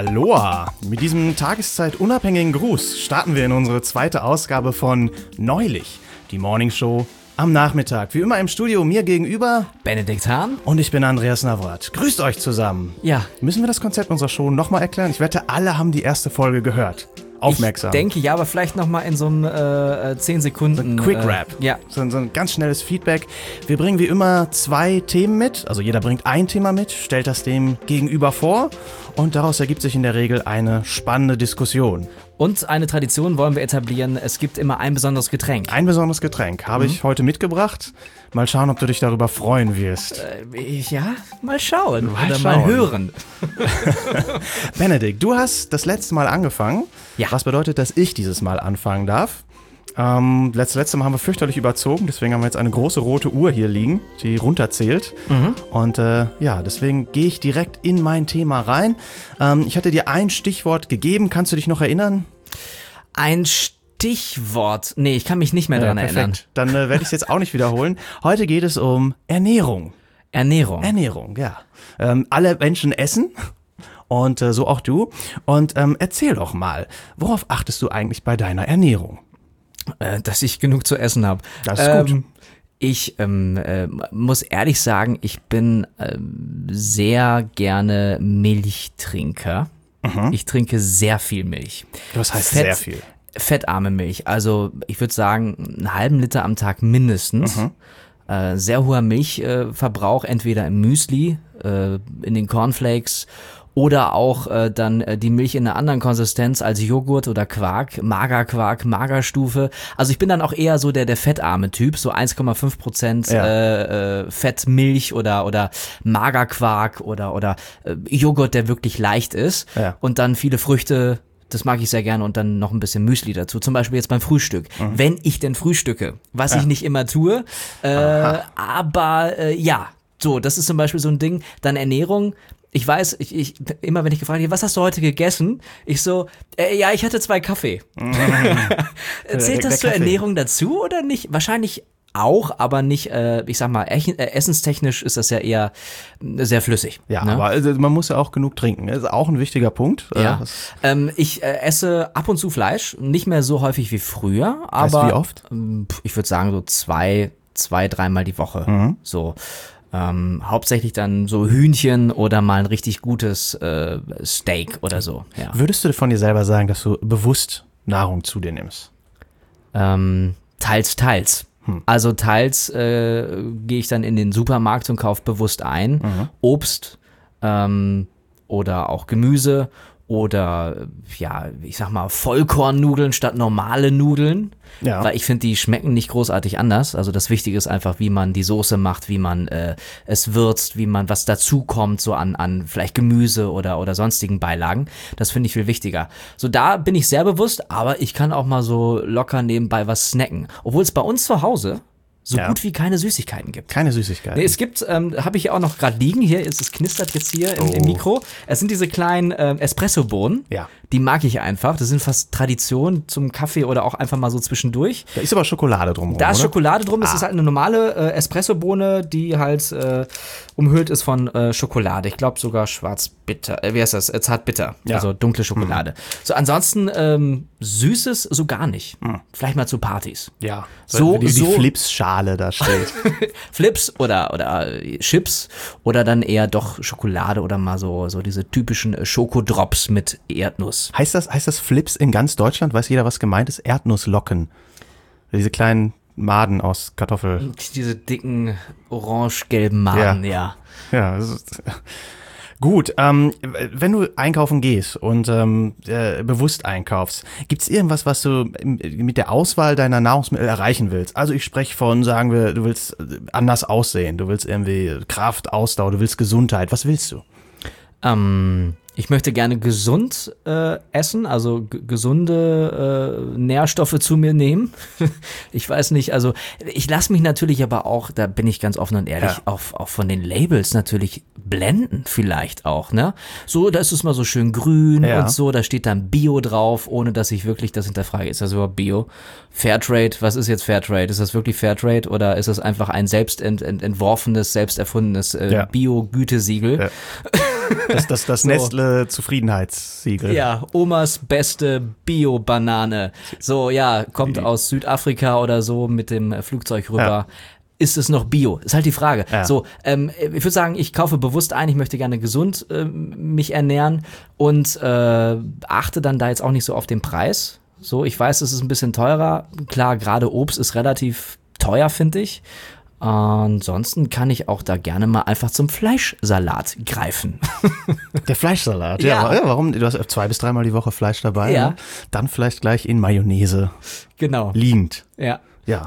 Aloha! Mit diesem tageszeitunabhängigen Gruß starten wir in unsere zweite Ausgabe von Neulich, die Morningshow am Nachmittag. Wie immer im Studio mir gegenüber Benedikt Hahn. Und ich bin Andreas Navrat. Grüßt euch zusammen. Ja. Müssen wir das Konzept unserer Show nochmal erklären? Ich wette, alle haben die erste Folge gehört. Aufmerksam. Ich denke, ja, aber vielleicht nochmal in so einem 10 Sekunden. So Quick Rap. Ja. So ein ganz schnelles Feedback. Wir bringen wie immer 2 Themen mit. Also jeder bringt ein Thema mit, stellt das dem Gegenüber vor. Und daraus ergibt sich in der Regel eine spannende Diskussion. Und eine Tradition wollen wir etablieren. Es gibt immer ein besonderes Getränk. Ein besonderes Getränk habe ich heute mitgebracht. Mal schauen, ob du dich darüber freuen wirst. Ja, mal schauen. Mal mal hören. Benedikt, du hast das letzte Mal angefangen. Ja. Was bedeutet, dass ich dieses Mal anfangen darf? Letzte Mal haben wir fürchterlich überzogen, deswegen haben wir jetzt eine große rote Uhr hier liegen, die runterzählt. Und deswegen gehe ich direkt in mein Thema rein. Ich hatte dir ein Stichwort gegeben, kannst du dich noch erinnern? Ein Stichwort? Nee, ich kann mich nicht mehr daran erinnern. Dann werde ich es jetzt auch nicht wiederholen. Heute geht es um Ernährung. Ernährung, ja. Alle Menschen essen. Und so auch du. Und erzähl doch mal, worauf achtest du eigentlich bei deiner Ernährung? Dass ich genug zu essen habe. Das ist gut. Ich muss ehrlich sagen, ich bin sehr gerne Milchtrinker. Ich trinke sehr viel Milch. Das heißt sehr viel. Fettarme Milch. Also ich würde sagen, einen halben Liter am Tag mindestens. Sehr hoher Milchverbrauch, entweder im Müsli, in den Cornflakes oder auch dann die Milch in einer anderen Konsistenz als Joghurt oder Quark, Magerquark, Magerstufe. Also ich bin dann auch eher so der fettarme Typ, so 1,5% Fettmilch oder Magerquark oder Joghurt, der wirklich leicht ist. Ja. Und dann viele Früchte. Das mag ich sehr gerne und dann noch ein bisschen Müsli dazu. Zum Beispiel jetzt beim Frühstück. Wenn ich denn frühstücke, was ich nicht immer tue. Aber ja, so, das ist zum Beispiel so ein Ding. Dann Ernährung. Ich weiß, ich immer wenn ich gefragt werde, was hast du heute gegessen? Ich so, ja, ich hatte 2 Kaffee. Zählt das zur Ernährung dazu oder nicht? Wahrscheinlich auch, aber nicht, ich sag mal, essenstechnisch ist das ja eher sehr flüssig. Ja, ne? aber also, man muss ja auch genug trinken. Das ist auch ein wichtiger Punkt. Ja. Ich esse ab und zu Fleisch, nicht mehr so häufig wie früher. Aber weißt du, wie oft? Ich würde sagen so 2-3 Mal die Woche. So. Hauptsächlich dann so Hühnchen oder mal ein richtig gutes Steak oder so. Ja. Würdest du von dir selber sagen, dass du bewusst Nahrung zu dir nimmst? Teils. Also teils gehe ich dann in den Supermarkt und kaufe bewusst ein. Obst oder auch Gemüse oder ja, ich sag mal Vollkornnudeln statt normale Nudeln. Ja. Weil ich finde, die schmecken nicht großartig anders. Also das Wichtige ist einfach, wie man die Soße macht, wie man es würzt, wie man was dazu kommt, so an vielleicht Gemüse oder sonstigen Beilagen. Das finde ich viel wichtiger. So, da bin ich sehr bewusst, aber ich kann auch mal so locker nebenbei was snacken. Obwohl es bei uns zu Hause so gut wie keine Süßigkeiten gibt. Keine Süßigkeiten. Nee, es gibt, habe ich ja auch noch gerade liegen, hier ist es knistert jetzt hier im Mikro. Es sind diese kleinen Espresso-Bohnen, Ja. Die mag ich einfach. Das sind fast Tradition zum Kaffee oder auch einfach mal so zwischendurch. Da ist aber Schokolade drum. Da ist oder? Schokolade drum, das ist halt eine normale Espresso-Bohne, die halt umhüllt ist von Schokolade. Ich glaube sogar schwarz-bitter, wie heißt das? Zartbitter, Ja. also dunkle Schokolade. So, ansonsten Süßes so gar nicht. Vielleicht mal zu Partys. Ja. So- die so- Flips-Schale da steht. Flips oder Chips oder dann eher doch Schokolade oder mal so diese typischen Schokodrops mit Erdnuss. Heißt das Flips in ganz Deutschland? Weiß jeder, was gemeint ist? Erdnusslocken. Diese kleinen Maden aus Kartoffel. Diese dicken orange-gelben Maden, ja. Ja, das ist gut. Wenn du einkaufen gehst und bewusst einkaufst, gibt es irgendwas, was du mit der Auswahl deiner Nahrungsmittel erreichen willst? Also ich spreche von, sagen wir, du willst anders aussehen, du willst irgendwie Kraft, Ausdauer, du willst Gesundheit. Was willst du? Ich möchte gerne gesund essen, also gesunde Nährstoffe zu mir nehmen. Ich weiß nicht, also ich lasse mich natürlich aber auch, da bin ich ganz offen und ehrlich, auch von den Labels natürlich blenden vielleicht auch, ne? So, da ist es mal so schön grün und so, da steht dann Bio drauf, ohne dass ich wirklich das hinterfrage. Ist das überhaupt Bio? Fairtrade, was ist jetzt Fairtrade? Ist das wirklich Fairtrade oder ist das einfach ein selbst entworfenes, selbst erfundenes Bio-Gütesiegel? Ja. Das So. Nestle Zufriedenheitssiegel. Ja, Omas beste Bio-Banane. So, ja, kommt aus Südafrika oder so mit dem Flugzeug rüber. Ja. Ist es noch Bio? Ist halt die Frage. Ja. So, ich würde sagen, ich kaufe bewusst ein, ich möchte gerne gesund mich ernähren und achte dann da jetzt auch nicht so auf den Preis. So, ich weiß, es ist ein bisschen teurer. Klar, gerade Obst ist relativ teuer, finde ich. Ansonsten kann ich auch da gerne mal einfach zum Fleischsalat greifen. Der Fleischsalat, Ja. ja. Warum? Du hast 2 bis 3 Mal die Woche Fleisch dabei. Ja. Ne? Dann vielleicht gleich in Mayonnaise Genau. liegend. Ja. Ja.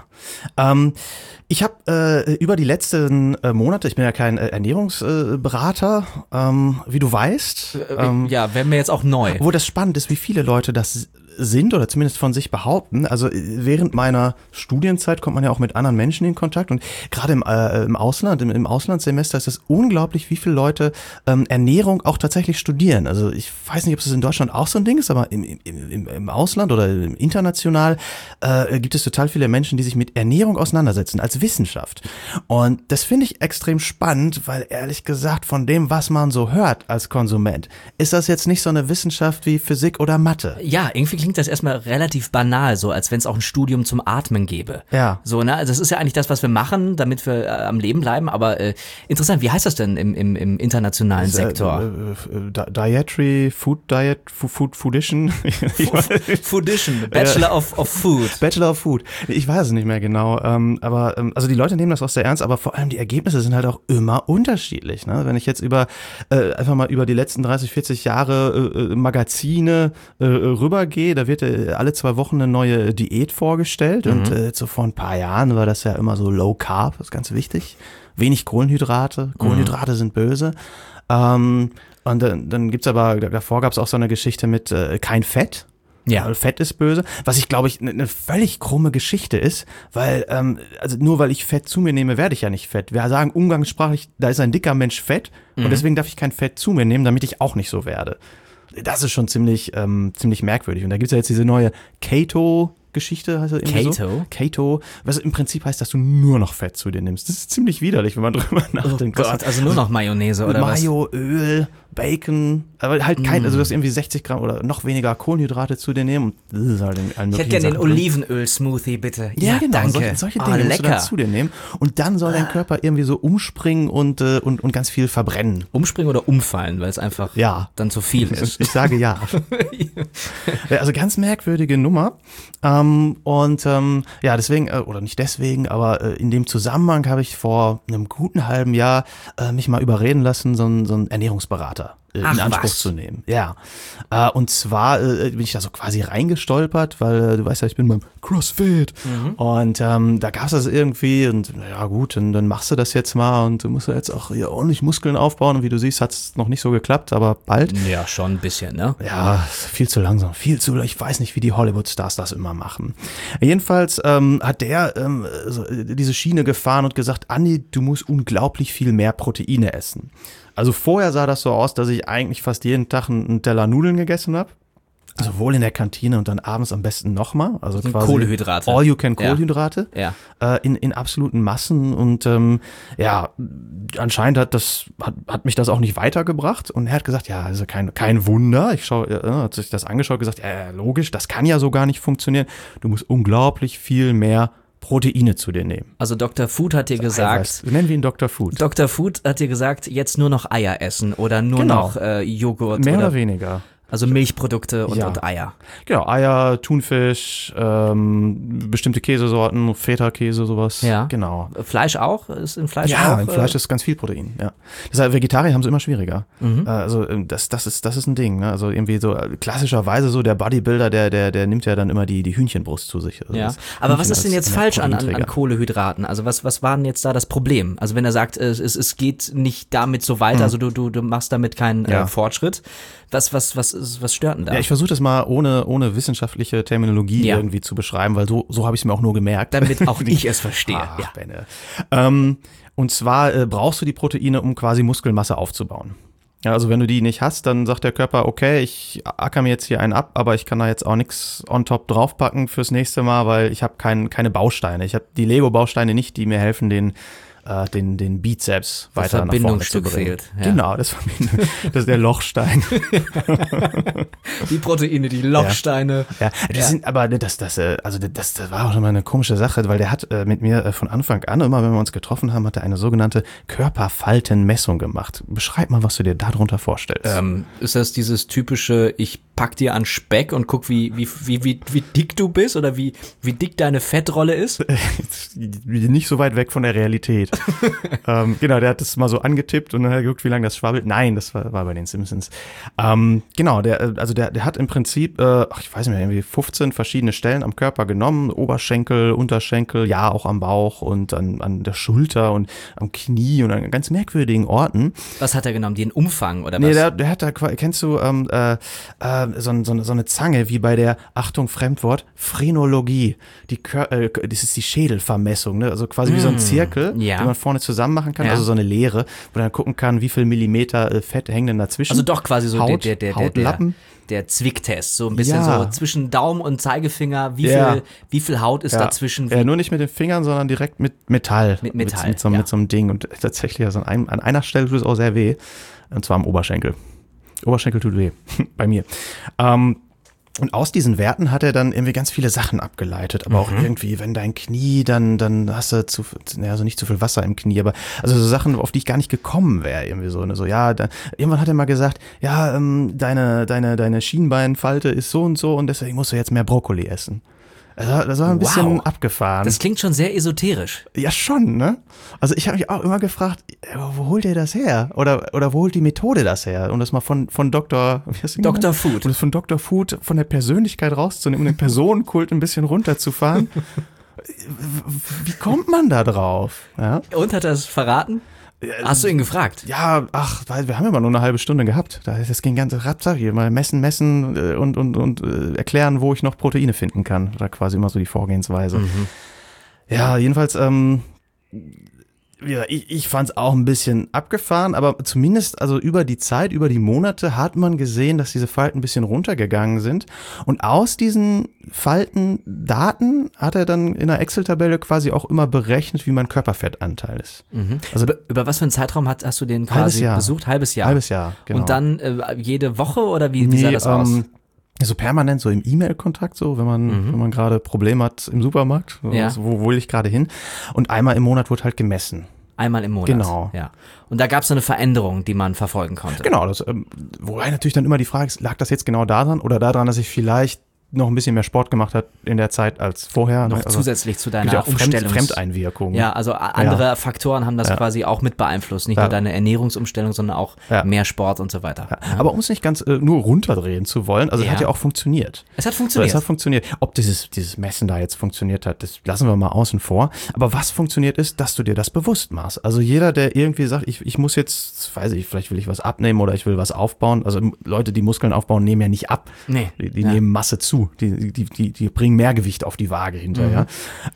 Ich habe über die letzten Monate, ich bin ja kein Ernährungsberater, wie du weißt. Ja, wäre mir jetzt auch neu. Wo das spannend ist, wie viele Leute das sind oder zumindest von sich behaupten. Also während meiner Studienzeit kommt man ja auch mit anderen Menschen in Kontakt und gerade im Ausland, im Auslandssemester ist es unglaublich, wie viele Leute Ernährung auch tatsächlich studieren. Also ich weiß nicht, ob es in Deutschland auch so ein Ding ist, aber im Ausland oder international gibt es total viele Menschen, die sich mit Ernährung auseinandersetzen als Wissenschaft. Und das finde ich extrem spannend, weil ehrlich gesagt von dem, was man so hört als Konsument, ist das jetzt nicht so eine Wissenschaft wie Physik oder Mathe. Ja, irgendwie klingt das erstmal relativ banal, so als wenn es auch ein Studium zum Atmen gäbe. Ja. So, ne? Also das ist ja eigentlich das, was wir machen, damit wir am Leben bleiben. Aber interessant, wie heißt das denn im internationalen Sektor? Dietary, Food Diet, Foodition. Foodition, Bachelor of Food. Bachelor of Food. Ich weiß es nicht mehr genau. Aber also die Leute nehmen das auch sehr ernst, aber vor allem die Ergebnisse sind halt auch immer unterschiedlich. Ne? Wenn ich jetzt einfach mal über die letzten 30, 40 Jahre Magazine rübergehe, da wird alle 2 Wochen eine neue Diät vorgestellt und so vor ein paar Jahren war das ja immer so Low Carb, das ist ganz wichtig. Wenig Kohlenhydrate, Kohlenhydrate sind böse. Und dann gibt's aber, davor gab's auch so eine Geschichte mit kein Fett. Ja. Weil Fett ist böse, was ich glaube ich eine völlig krumme Geschichte ist, weil also nur weil ich Fett zu mir nehme, werde ich ja nicht fett. Wir sagen umgangssprachlich, da ist ein dicker Mensch fett und deswegen darf ich kein Fett zu mir nehmen, damit ich auch nicht so werde. Das ist schon ziemlich merkwürdig. Und da gibt's ja jetzt diese neue Keto-Geschichte, heißt das irgendwie so? Keto, was im Prinzip heißt, dass du nur noch Fett zu dir nimmst. Das ist ziemlich widerlich, wenn man drüber nachdenkt. Oh Gott, also nur noch Mayonnaise oder was? Mayo, Öl, Bacon, aber halt also du hast irgendwie 60 Gramm oder noch weniger Kohlenhydrate zu dir nehmen. Und das ist halt ich hätte gerne den Olivenöl-Smoothie, bitte. Ja, genau. Danke. Solche Dinge musst du dann zu dir nehmen. Und dann soll dein Körper irgendwie so umspringen und ganz viel verbrennen. Umspringen oder umfallen, weil es einfach dann zu viel ist. Ich sage ja. Ja, also ganz merkwürdige Nummer. Deswegen, oder nicht deswegen, aber in dem Zusammenhang habe ich vor einem guten halben Jahr mich mal überreden lassen, so einen Ernährungsberater in Anspruch zu nehmen. Ja. Und zwar bin ich da so quasi reingestolpert, weil du weißt ja, ich bin beim CrossFit. Und da gab es das irgendwie und ja gut, dann machst du das jetzt mal und du musst ja jetzt auch hier ordentlich Muskeln aufbauen. Und wie du siehst, hat es noch nicht so geklappt, aber bald. Ja, schon ein bisschen, ne? Ja, viel zu langsam, ich weiß nicht, wie die Hollywood-Stars das immer machen. Jedenfalls hat der diese Schiene gefahren und gesagt, Andi, du musst unglaublich viel mehr Proteine essen. Also vorher sah das so aus, dass ich eigentlich fast jeden Tag einen Teller Nudeln gegessen habe. Sowohl in der Kantine und dann abends am besten nochmal. Also quasi Kohlenhydrate. All you can Kohlenhydrate. Ja. In absoluten Massen. Und anscheinend hat mich das auch nicht weitergebracht. Und er hat gesagt, ja, also kein Wunder. Hat sich das angeschaut und gesagt, ja, logisch, das kann ja so gar nicht funktionieren. Du musst unglaublich viel mehr Proteine zu dir nehmen. Also Dr. Food hat dir gesagt, nennen wir ihn Dr. Food. Dr. Food hat dir gesagt, jetzt nur noch Eier essen oder nur noch Joghurt. Mehr oder weniger. Also Milchprodukte und Eier. Genau, Eier, Thunfisch, bestimmte Käsesorten, Feta-Käse, sowas. Ja. Genau. Fleisch auch? Ist in Fleisch auch? Ja, im Fleisch ist ganz viel Protein, ja. Deshalb, Vegetarier haben es immer schwieriger. Also das ist ein Ding, ne? Also irgendwie so klassischerweise so der Bodybuilder, der nimmt ja dann immer die Hühnchenbrust zu sich. Also ja. Aber was ist denn jetzt falsch an Kohlenhydraten? Also was war denn jetzt da das Problem? Also wenn er sagt, es geht nicht damit so weiter, also du machst damit keinen Fortschritt. Was stört denn da? Ja, ich versuche das mal ohne wissenschaftliche Terminologie irgendwie zu beschreiben, weil so habe ich es mir auch nur gemerkt. Damit auch ich es verstehe. Ach, Benne. Und zwar brauchst du die Proteine, um quasi Muskelmasse aufzubauen. Ja, also wenn du die nicht hast, dann sagt der Körper, okay, ich acker mir jetzt hier einen ab, aber ich kann da jetzt auch nichts on top draufpacken fürs nächste Mal, weil ich habe keine Bausteine. Ich habe die Lego-Bausteine nicht, die mir helfen, den den Bizeps Das weiter nach vorne zu Verbindungsstück bringen. fehlt, ja. Genau, das ist der Lochstein. Die Proteine, die Lochsteine. Ja, sind aber das war auch schon mal eine komische Sache, weil der hat mit mir von Anfang an, immer wenn wir uns getroffen haben, hat er eine sogenannte Körperfaltenmessung gemacht. Beschreib mal, was du dir darunter vorstellst. Ist das dieses typische, ich pack dir an Speck und guck, wie dick du bist oder wie dick deine Fettrolle ist? Nicht so weit weg von der Realität. Genau, der hat das mal so angetippt und dann hat er geguckt, wie lange das schwabbelt. Nein, das war bei den Simpsons. Genau, der hat im Prinzip, ich weiß nicht mehr, irgendwie 15 verschiedene Stellen am Körper genommen. Oberschenkel, Unterschenkel, ja, auch am Bauch und an der Schulter und am Knie und an ganz merkwürdigen Orten. Was hat er genommen? Den Umfang oder was? Nee, der hat da, kennst du, so eine Zange wie bei der, Achtung, Fremdwort, Phrenologie. Das ist die Schädelvermessung, ne? Also quasi wie so ein Zirkel, ja. den man vorne zusammen machen kann, Ja. also so eine Leere, wo man dann gucken kann, wie viel Millimeter Fett hängen denn dazwischen. Also doch quasi so Hautlappen. der Zwicktest, so ein bisschen Ja. so zwischen Daumen und Zeigefinger, wie viel Haut ist dazwischen? Ja, nur nicht mit den Fingern, sondern direkt mit Metall. Mit Metall, Mit so einem Ding. Und tatsächlich, also an einer Stelle tut es auch sehr weh. Und zwar am Oberschenkel. Oberschenkel tut weh. Bei mir. Und aus diesen Werten hat er dann irgendwie ganz viele Sachen abgeleitet. Aber auch irgendwie, wenn dein Knie, dann hast du also nicht zu viel Wasser im Knie, aber also so Sachen, auf die ich gar nicht gekommen wäre. Irgendwie so, ne? So, ja, irgendwann hat er mal gesagt, ja, deine Schienbeinfalte ist so und deswegen musst du jetzt mehr Brokkoli essen. Also, das war ein bisschen abgefahren. Das klingt schon sehr esoterisch. Ja, schon, ne? Also ich habe mich auch immer gefragt, wo holt der das her? Oder wo holt die Methode das her? Um das mal von Dr. Food. Um das von Dr. Food, von der Persönlichkeit rauszunehmen und den Personenkult ein bisschen runterzufahren. Wie kommt man da drauf? Ja? Und hat er es verraten? Hast du ihn gefragt? Ja, weil wir haben immer nur eine halbe Stunde gehabt. Das ging ganz rapsach hier. Mal messen und erklären, wo ich noch Proteine finden kann. Da quasi immer so die Vorgehensweise. Ja, jedenfalls, ich fand es auch ein bisschen abgefahren, aber zumindest also über die Zeit, über die Monate hat man gesehen, dass diese Falten ein bisschen runtergegangen sind. Und aus diesen Faltendaten hat er dann in der Excel-Tabelle quasi auch immer berechnet, wie mein Körperfettanteil ist. Also über was für einen Zeitraum hast du den quasi besucht? Halbes Jahr. Halbes Jahr, genau. Und dann jede Woche oder wie sah das aus? So permanent, so im E-Mail-Kontakt, so wenn man gerade Probleme hat im Supermarkt, also, wo will ich gerade hin? Und einmal im Monat wurde halt gemessen. Einmal im Monat. Genau. Ja. Und da gab es eine Veränderung, die man verfolgen konnte. Genau, wobei natürlich dann immer die Frage ist, lag das jetzt genau daran oder daran, dass ich vielleicht noch ein bisschen mehr Sport gemacht hat in der Zeit als vorher. Noch also zusätzlich zu deiner Umstellung. Fremdeinwirkung. Ja, also andere Faktoren haben das quasi auch mit beeinflusst. Nicht nur deine Ernährungsumstellung, sondern auch mehr Sport und so weiter. Ja. Aber um es nicht ganz nur runterdrehen zu wollen, also es hat ja auch funktioniert. Es hat funktioniert. Es hat funktioniert. Ob dieses Messen da jetzt funktioniert hat, das lassen wir mal außen vor. Aber was funktioniert ist, dass du dir das bewusst machst. Also jeder, der irgendwie sagt, ich muss jetzt, weiß ich, vielleicht will ich was abnehmen oder ich will was aufbauen. Also Leute, die Muskeln aufbauen, nehmen ja nicht ab. Nee. Die nehmen Masse zu. Die bringen mehr Gewicht auf die Waage hinterher.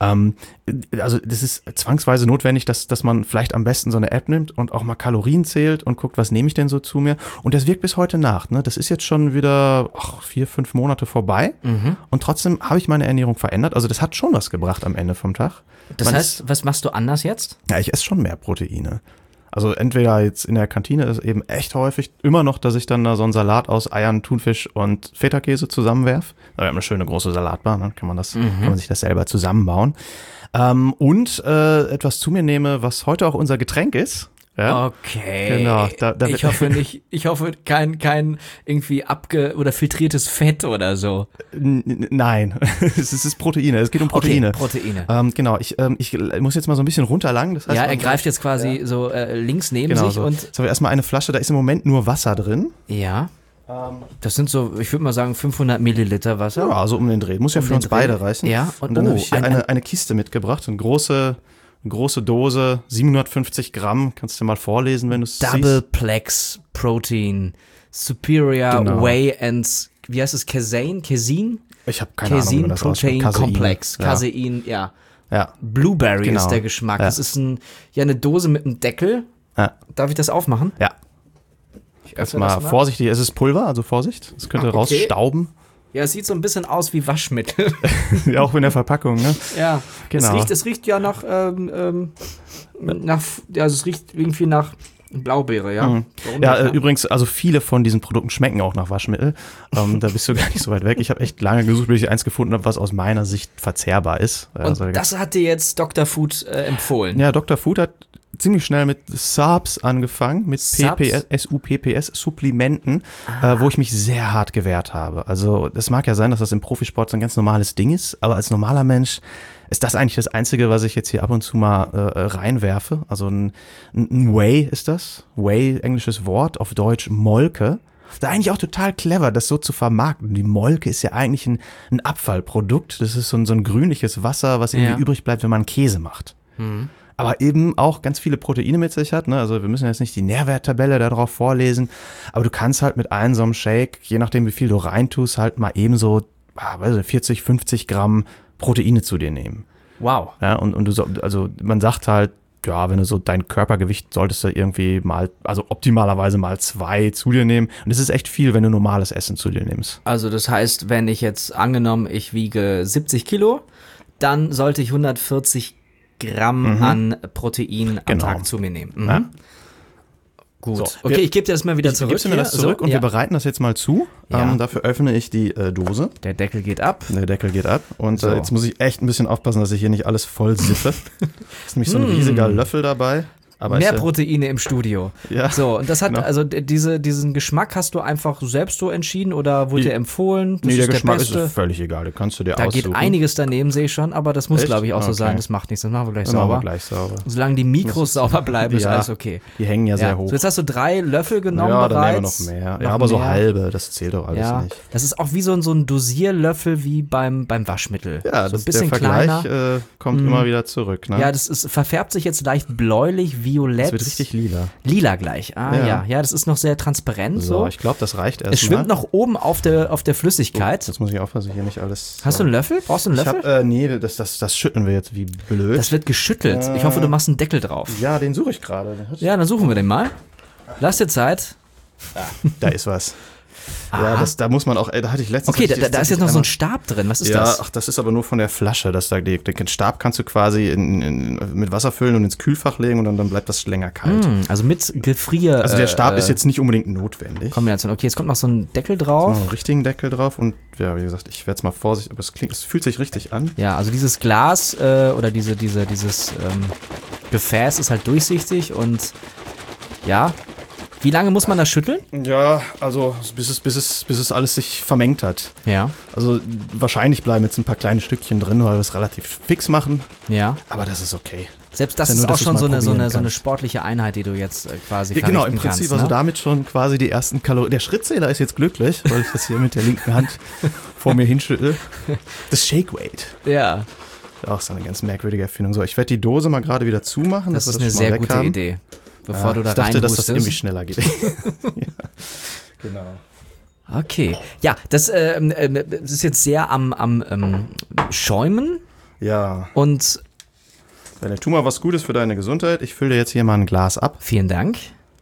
Also das ist zwangsweise notwendig, dass man vielleicht am besten so eine App nimmt und auch mal Kalorien zählt und guckt, was nehme ich denn so zu mir. Und das wirkt bis heute nach. Ne? Das ist jetzt schon wieder 4-5 Monate vorbei und trotzdem habe ich meine Ernährung verändert. Also das hat schon was gebracht am Ende vom Tag. Das heißt, was machst du anders jetzt? Ja, ich esse schon mehr Proteine. Also entweder jetzt in der Kantine ist eben echt häufig immer noch, dass ich dann da so einen Salat aus Eiern, Thunfisch und Feta-Käse zusammenwerfe. Wir haben eine schöne große Salatbar, dann kann man sich das selber zusammenbauen. Und etwas zu mir nehme, was heute auch unser Getränk ist. Ja? Okay. Genau. Ich hoffe kein irgendwie oder filtriertes Fett oder so. Nein, es ist Proteine. Es geht um Proteine. Okay, Proteine. Genau. Ich muss jetzt mal so ein bisschen runterlangen. Das heißt, er greift jetzt quasi so links neben sich so. und. Jetzt haben wir erstmal eine Flasche, da ist im Moment nur Wasser drin. Ja. Das sind so, ich würde mal sagen, 500 Milliliter Wasser. Ja, also um den Dreh. Muss ja für uns beide reichen. Ja. Und dann habe ich hier eine Kiste mitgebracht, eine große Dose, 750 Gramm. Kannst du mal vorlesen, wenn du es siehst. Double Plex Protein, Superior Whey and, wie heißt es, Casein? Ich habe keine Ahnung, wie das Protein ausspricht. Complex. Casein, ja. Blueberry ist der Geschmack. Das ist eine Dose mit einem Deckel. Ja. Darf ich das aufmachen? Ja. Ich öffne mal vorsichtig. Es ist Pulver, also Vorsicht. Es könnte rausstauben. Ja, es sieht so ein bisschen aus wie Waschmittel. Auch in der Verpackung, ne? Ja, genau. Es riecht ja nach es riecht irgendwie nach Blaubeere, ja. Mhm. Ja, übrigens, also viele von diesen Produkten schmecken auch nach Waschmittel. Da bist du gar nicht so weit weg. Ich habe echt lange gesucht, bis ich eins gefunden habe, was aus meiner Sicht verzehrbar ist. Und das hat dir jetzt Dr. Food empfohlen? Ja, Dr. Food hat ziemlich schnell mit Subs angefangen, mit SUPPS, Supplementen, wo ich mich sehr hart gewehrt habe. Also das mag ja sein, dass das im Profisport so ein ganz normales Ding ist, aber als normaler Mensch ist das eigentlich das Einzige, was ich jetzt hier ab und zu mal reinwerfe. Also ein Whey ist das. Whey, englisches Wort, auf Deutsch Molke. Das ist eigentlich auch total clever, das so zu vermarkten. Die Molke ist ja eigentlich ein Abfallprodukt. Das ist so ein grünliches Wasser, was irgendwie übrig bleibt, wenn man Käse macht. Mhm. Aber eben auch ganz viele Proteine mit sich hat. Ne? Also wir müssen jetzt nicht die Nährwerttabelle darauf vorlesen, aber du kannst halt mit einem so einem Shake, je nachdem wie viel du reintust, halt mal eben so 40, 50 Gramm Proteine zu dir nehmen. Wow. Ja, und du also man sagt halt, ja, wenn du so dein Körpergewicht solltest du irgendwie mal, also optimalerweise mal 2 zu dir nehmen. Und das ist echt viel, wenn du normales Essen zu dir nimmst. Also das heißt, wenn ich jetzt angenommen, ich wiege 70 Kilo, dann sollte ich 140 Gramm an Protein am Tag zu mir nehmen. Mhm. Ja? Gut. So, okay, ich gebe dir das mal wieder zurück. Gibst du mir das zurück und wir bereiten das jetzt mal zu. Ja. Dafür öffne ich die Dose. Der Deckel geht ab. Und jetzt muss ich echt ein bisschen aufpassen, dass ich hier nicht alles voll siffe. Ist nämlich so ein riesiger Löffel dabei. Aber mehr Proteine im Studio. Ja. So, und das hat, also diesen Geschmack hast du einfach selbst so entschieden oder wurde dir empfohlen? Nee, der Geschmack ist völlig egal, den kannst du dir aussuchen. Da geht einiges daneben, sehe ich schon, aber das muss, glaube ich, auch so sein. Das macht nichts, das machen wir gleich sauber. Solange die Mikros sauber bleiben, ist alles okay. Die hängen ja sehr hoch. So, jetzt hast du 3 Löffel genommen bereits. Ja, dann nehmen wir noch mehr. Ja, aber so halbe, das zählt doch alles nicht. Das ist auch wie so ein Dosierlöffel wie beim Waschmittel. Ja, so ein bisschen der Vergleich kommt immer wieder zurück. Ne? Ja, verfärbt sich jetzt leicht bläulich, violett. Das wird richtig lila. Lila gleich, ja, das ist noch sehr transparent so. Ich glaube, das reicht erstmal. Es schwimmt noch oben auf der Flüssigkeit. Jetzt muss ich aufpassen, hier nicht alles. Hast du einen Löffel? Brauchst du einen Löffel? Nee, das schütteln wir jetzt wie blöd. Das wird geschüttelt. Ich hoffe, du machst einen Deckel drauf. Ja, den suche ich gerade. Ja, dann suchen wir den mal. Lass dir Zeit. Da ist was. Ja, da muss man auch, da hatte ich letztens... Okay, da ist jetzt noch so ein Stab drin, was ist das? Ja, ach, das ist aber nur von der Flasche, den Stab kannst du quasi mit Wasser füllen und ins Kühlfach legen und dann bleibt das länger kalt. Also mit Gefrier... Also der Stab ist jetzt nicht unbedingt notwendig. Kombination, okay, jetzt kommt noch so ein Deckel drauf. Noch einen richtigen Deckel drauf und ja, wie gesagt, ich werde es mal vorsichtig, aber es fühlt sich richtig an. Ja, also dieses Glas oder dieses Gefäß ist halt durchsichtig und ja... Wie lange muss man das schütteln? Ja, also bis es alles sich vermengt hat. Ja. Also wahrscheinlich bleiben jetzt ein paar kleine Stückchen drin, weil wir es relativ fix machen. Ja. Aber das ist okay. Selbst das ist auch schon so eine sportliche Einheit, die du jetzt quasi verrichten genau, im Prinzip, kannst, also damit schon quasi die ersten Kalorien. Der Schrittzähler ist jetzt glücklich, weil ich das hier mit der linken Hand vor mir hinschüttel. Das Shake Weight. Ja. Auch so eine ganz merkwürdige Erfindung. So, ich werde die Dose mal gerade wieder zumachen. Das ist eine sehr gute Idee. Bevor du da ich dachte, dass reinhustest. das irgendwie schneller geht. Ja, genau. Okay. Ja, das ist jetzt sehr am Schäumen. Ja. Und tu mal was Gutes für deine Gesundheit. Ich fülle dir jetzt hier mal ein Glas ab. Vielen Dank.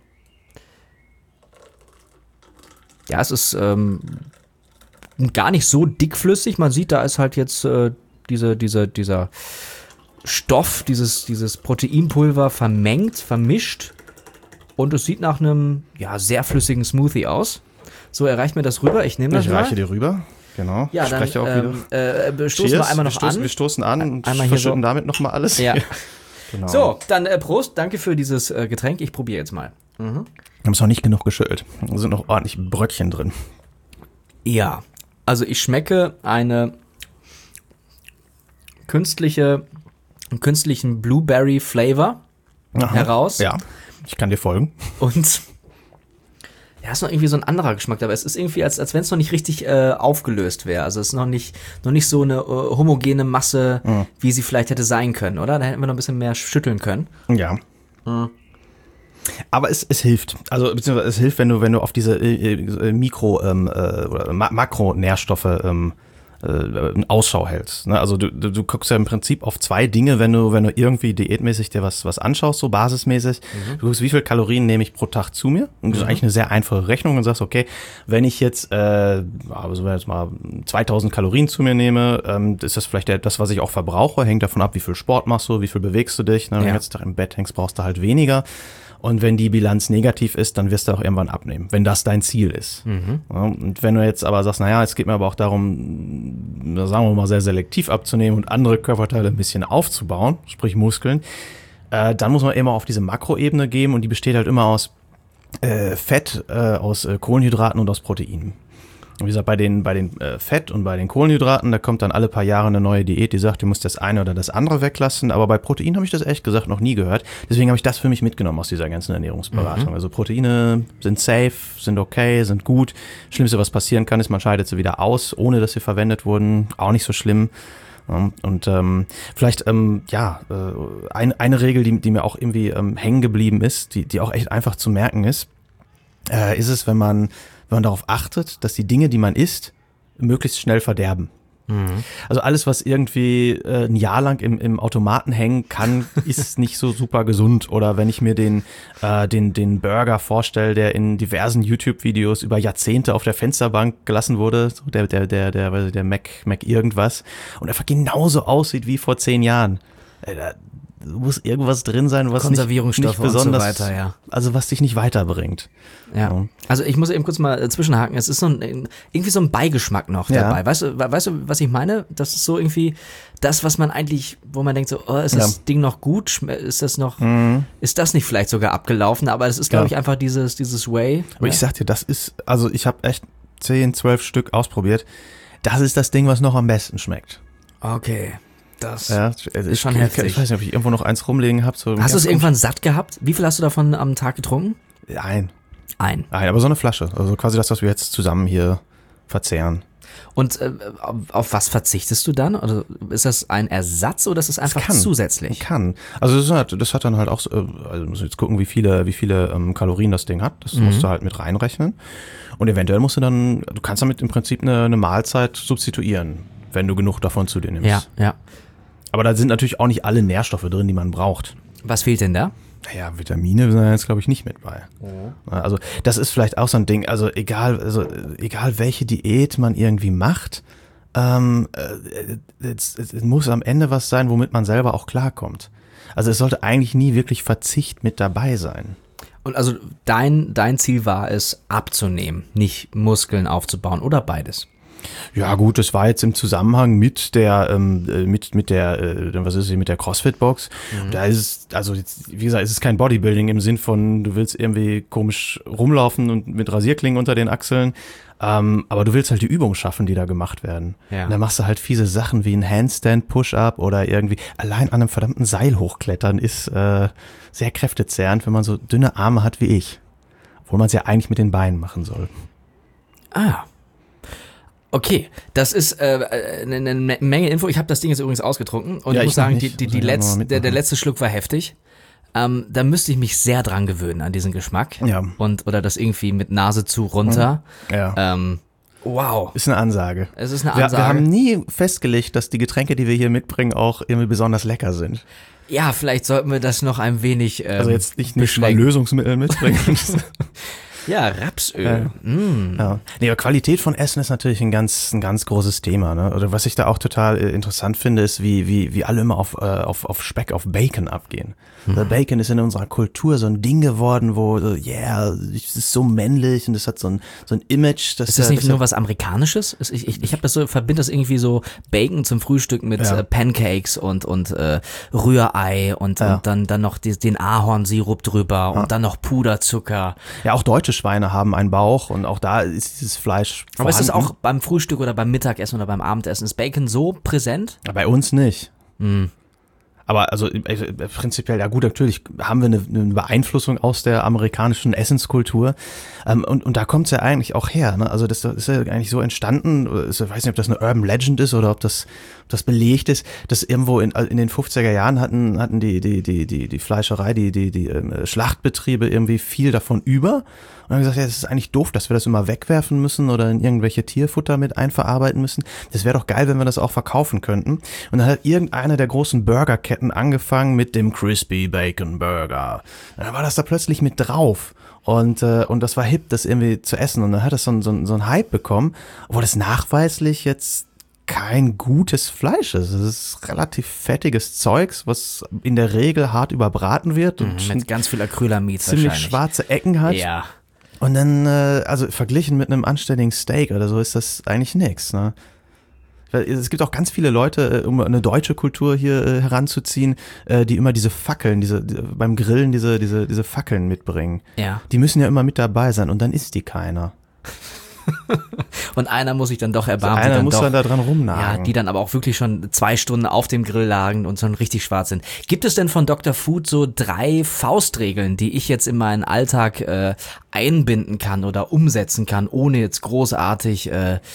Ja, es ist gar nicht so dickflüssig. Man sieht, da ist halt jetzt dieser Stoff, dieses Proteinpulver vermischt. Und es sieht nach einem sehr flüssigen Smoothie aus. So, erreicht mir das rüber. Ich nehme das mal. Ich reiche dir rüber. Genau. Ja, ich spreche auch wieder. Stoßen wir einmal noch an. Wir stoßen an und einmal verschütten damit nochmal alles. Ja. Genau. So, dann Prost. Danke für dieses Getränk. Ich probiere jetzt mal. Wir haben es noch nicht genug geschüttelt. Da sind noch ordentlich Bröckchen drin. Ja, also ich schmecke einen künstlichen Blueberry-Flavor heraus. Ja, ich kann dir folgen. Und ja, ist noch irgendwie so ein anderer Geschmack, aber es ist irgendwie, als wenn es noch nicht richtig aufgelöst wäre. Also es ist noch nicht so eine homogene Masse, wie sie vielleicht hätte sein können, oder? Da hätten wir noch ein bisschen mehr schütteln können. Ja. Aber es hilft. Also beziehungsweise es hilft, wenn du auf diese Mikro- oder Makronährstoffe Ausschau hältst. Ne? Also du guckst ja im Prinzip auf zwei Dinge, wenn du irgendwie diätmäßig dir was anschaust, so basismäßig. Du guckst, wie viel Kalorien nehme ich pro Tag zu mir? Und das ist eigentlich eine sehr einfache Rechnung und sagst, okay, wenn ich jetzt, jetzt mal 2000 Kalorien zu mir nehme, ist das vielleicht das, was ich auch verbrauche, hängt davon ab, wie viel Sport machst du, wie viel bewegst du dich. Ne? Wenn du den ganzen Tag im Bett hängst, brauchst du halt weniger. Und wenn die Bilanz negativ ist, dann wirst du auch irgendwann abnehmen, wenn das dein Ziel ist. Ja, und wenn du jetzt aber sagst, naja, es geht mir aber auch darum, sagen wir mal, sehr selektiv abzunehmen und andere Körperteile ein bisschen aufzubauen, sprich Muskeln, dann muss man immer auf diese Makroebene gehen und die besteht halt immer aus Fett, aus Kohlenhydraten und aus Proteinen. Und wie gesagt, bei den Fett und bei den Kohlenhydraten, da kommt dann alle paar Jahre eine neue Diät, die sagt, du musst das eine oder das andere weglassen. Aber bei Protein habe ich das ehrlich gesagt noch nie gehört. Deswegen habe ich das für mich mitgenommen aus dieser ganzen Ernährungsberatung. Also Proteine sind safe, sind okay, sind gut. Schlimmste, was passieren kann, ist, man scheidet sie wieder aus, ohne dass sie verwendet wurden. Auch nicht so schlimm. Und vielleicht, eine Regel, die mir auch irgendwie hängen geblieben ist, die auch echt einfach zu merken ist es, wenn man darauf achtet, dass die Dinge, die man isst, möglichst schnell verderben. Also alles, was irgendwie ein Jahr lang im Automaten hängen kann, ist nicht so super gesund. Oder wenn ich mir den Burger vorstelle, der in diversen YouTube-Videos über Jahrzehnte auf der Fensterbank gelassen wurde, so der Mac irgendwas, und einfach genauso aussieht wie vor 10 Jahren. Da muss irgendwas drin sein, was Konservierungsstoffe nicht besonders, und so weiter, ja. Also was dich nicht weiterbringt. Ja. Also ich muss eben kurz mal zwischenhaken. Es ist irgendwie so ein Beigeschmack noch dabei. Weißt du, was ich meine? Das ist so irgendwie das, was man eigentlich, wo man denkt so, oh, ist das Ding noch gut? Ist das nicht vielleicht sogar abgelaufen? Aber es ist, glaube ich, einfach dieses Way. Aber ich sag dir, also ich habe echt 10, 12 Stück ausprobiert. Das ist das Ding, was noch am besten schmeckt. Okay. Das ist schon heftig. Ich weiß nicht, ob ich irgendwo noch eins rumliegen habe. So hast du es irgendwann satt gehabt? Wie viel hast du davon am Tag getrunken? Ein, aber so eine Flasche. Also quasi das, was wir jetzt zusammen hier verzehren. Und auf was verzichtest du dann? Also ist das ein Ersatz oder ist das einfach zusätzlich? Also das hat dann halt auch, also musst du jetzt gucken, wie viele Kalorien das Ding hat. Das musst du halt mit reinrechnen. Und eventuell du kannst damit im Prinzip eine Mahlzeit substituieren, wenn du genug davon zu dir nimmst. Ja. Aber da sind natürlich auch nicht alle Nährstoffe drin, die man braucht. Was fehlt denn da? Naja, Vitamine sind jetzt, glaube ich, nicht mit bei. Also das ist vielleicht auch so ein Ding, also egal welche Diät man irgendwie macht, es muss am Ende was sein, womit man selber auch klarkommt. Also es sollte eigentlich nie wirklich Verzicht mit dabei sein. Und also dein Ziel war es, abzunehmen, nicht Muskeln aufzubauen oder beides? Ja gut, das war jetzt im Zusammenhang mit der CrossFit-Box. Da ist es, also jetzt, wie gesagt, es ist kein Bodybuilding im Sinn von, du willst irgendwie komisch rumlaufen und mit Rasierklingen unter den Achseln, aber du willst halt die Übungen schaffen, die da gemacht werden. Ja. Und dann machst du halt fiese Sachen wie ein Handstand, Push-Up oder irgendwie allein an einem verdammten Seil hochklettern ist sehr kräftezehrend, wenn man so dünne Arme hat wie ich. Obwohl man es ja eigentlich mit den Beinen machen soll. Okay, das ist eine Menge Info. Ich habe das Ding jetzt übrigens ausgetrunken und ich muss sagen, der letzte Schluck war heftig. Da müsste ich mich sehr dran gewöhnen an diesen Geschmack. Ja. Oder das irgendwie mit Nase zu runter. Ja. Wow. Ist eine Ansage. Es ist eine Ansage. Wir haben nie festgelegt, dass die Getränke, die wir hier mitbringen, auch irgendwie besonders lecker sind. Ja, vielleicht sollten wir das noch ein wenig also jetzt nicht mal Lösungsmittel mitbringen. Ja, Rapsöl. Ja. Nee, aber Qualität von Essen ist natürlich ein ganz großes Thema. Ne? Oder was ich da auch total interessant finde, ist, wie alle immer auf Speck, auf Bacon abgehen. Bacon ist in unserer Kultur so ein Ding geworden, wo, es ist so männlich und es hat so ein Image. Ist das nicht nur was Amerikanisches? Ich habe das so, verbinde das irgendwie so Bacon zum Frühstück mit Pancakes und Rührei und dann noch den Ahornsirup drüber und dann noch Puderzucker. Ja, auch deutsche Schweine haben einen Bauch und auch da ist dieses Fleisch vorhanden. Aber ist es auch beim Frühstück oder beim Mittagessen oder beim Abendessen, ist Bacon so präsent? Bei uns nicht. Aber also prinzipiell, ja gut, natürlich haben wir eine Beeinflussung aus der amerikanischen Essenskultur. Und da kommt's ja eigentlich auch her. Ne? Also das ist ja eigentlich so entstanden, ich weiß nicht, ob das eine Urban Legend ist oder ob das belegt ist, dass irgendwo in den 50er Jahren hatten die Fleischerei, die Schlachtbetriebe irgendwie viel davon über. Und haben gesagt, ja, das ist eigentlich doof, dass wir das immer wegwerfen müssen oder in irgendwelche Tierfutter mit einverarbeiten müssen. Das wäre doch geil, wenn wir das auch verkaufen könnten. Und dann hat irgendeine der großen Burgerketten angefangen mit dem Crispy Bacon Burger. Und dann war das da plötzlich mit drauf. Und das war hip, das irgendwie zu essen. Und dann hat das so ein Hype bekommen, obwohl das nachweislich jetzt kein gutes Fleisch ist. Es ist relativ fettiges Zeugs, was in der Regel hart überbraten wird. Und mit ganz viel Acrylamid ziemlich wahrscheinlich. schwarze Ecken hat. Ja. Und dann, also verglichen mit einem anständigen Steak oder so, ist das eigentlich nix, ne? Es gibt auch ganz viele Leute, um eine deutsche Kultur hier heranzuziehen, die immer diese Fackeln, beim Grillen diese Fackeln mitbringen. Ja. Die müssen ja immer mit dabei sein und dann isst die keiner. Und einer muss sich dann doch erbarmen. Einer muss dann da dran rumnagen. Ja, die dann aber auch wirklich schon 2 Stunden auf dem Grill lagen und schon richtig schwarz sind. Gibt es denn von Dr. Food so 3 Faustregeln, die ich jetzt in meinen Alltag einbinden kann oder umsetzen kann, ohne jetzt großartig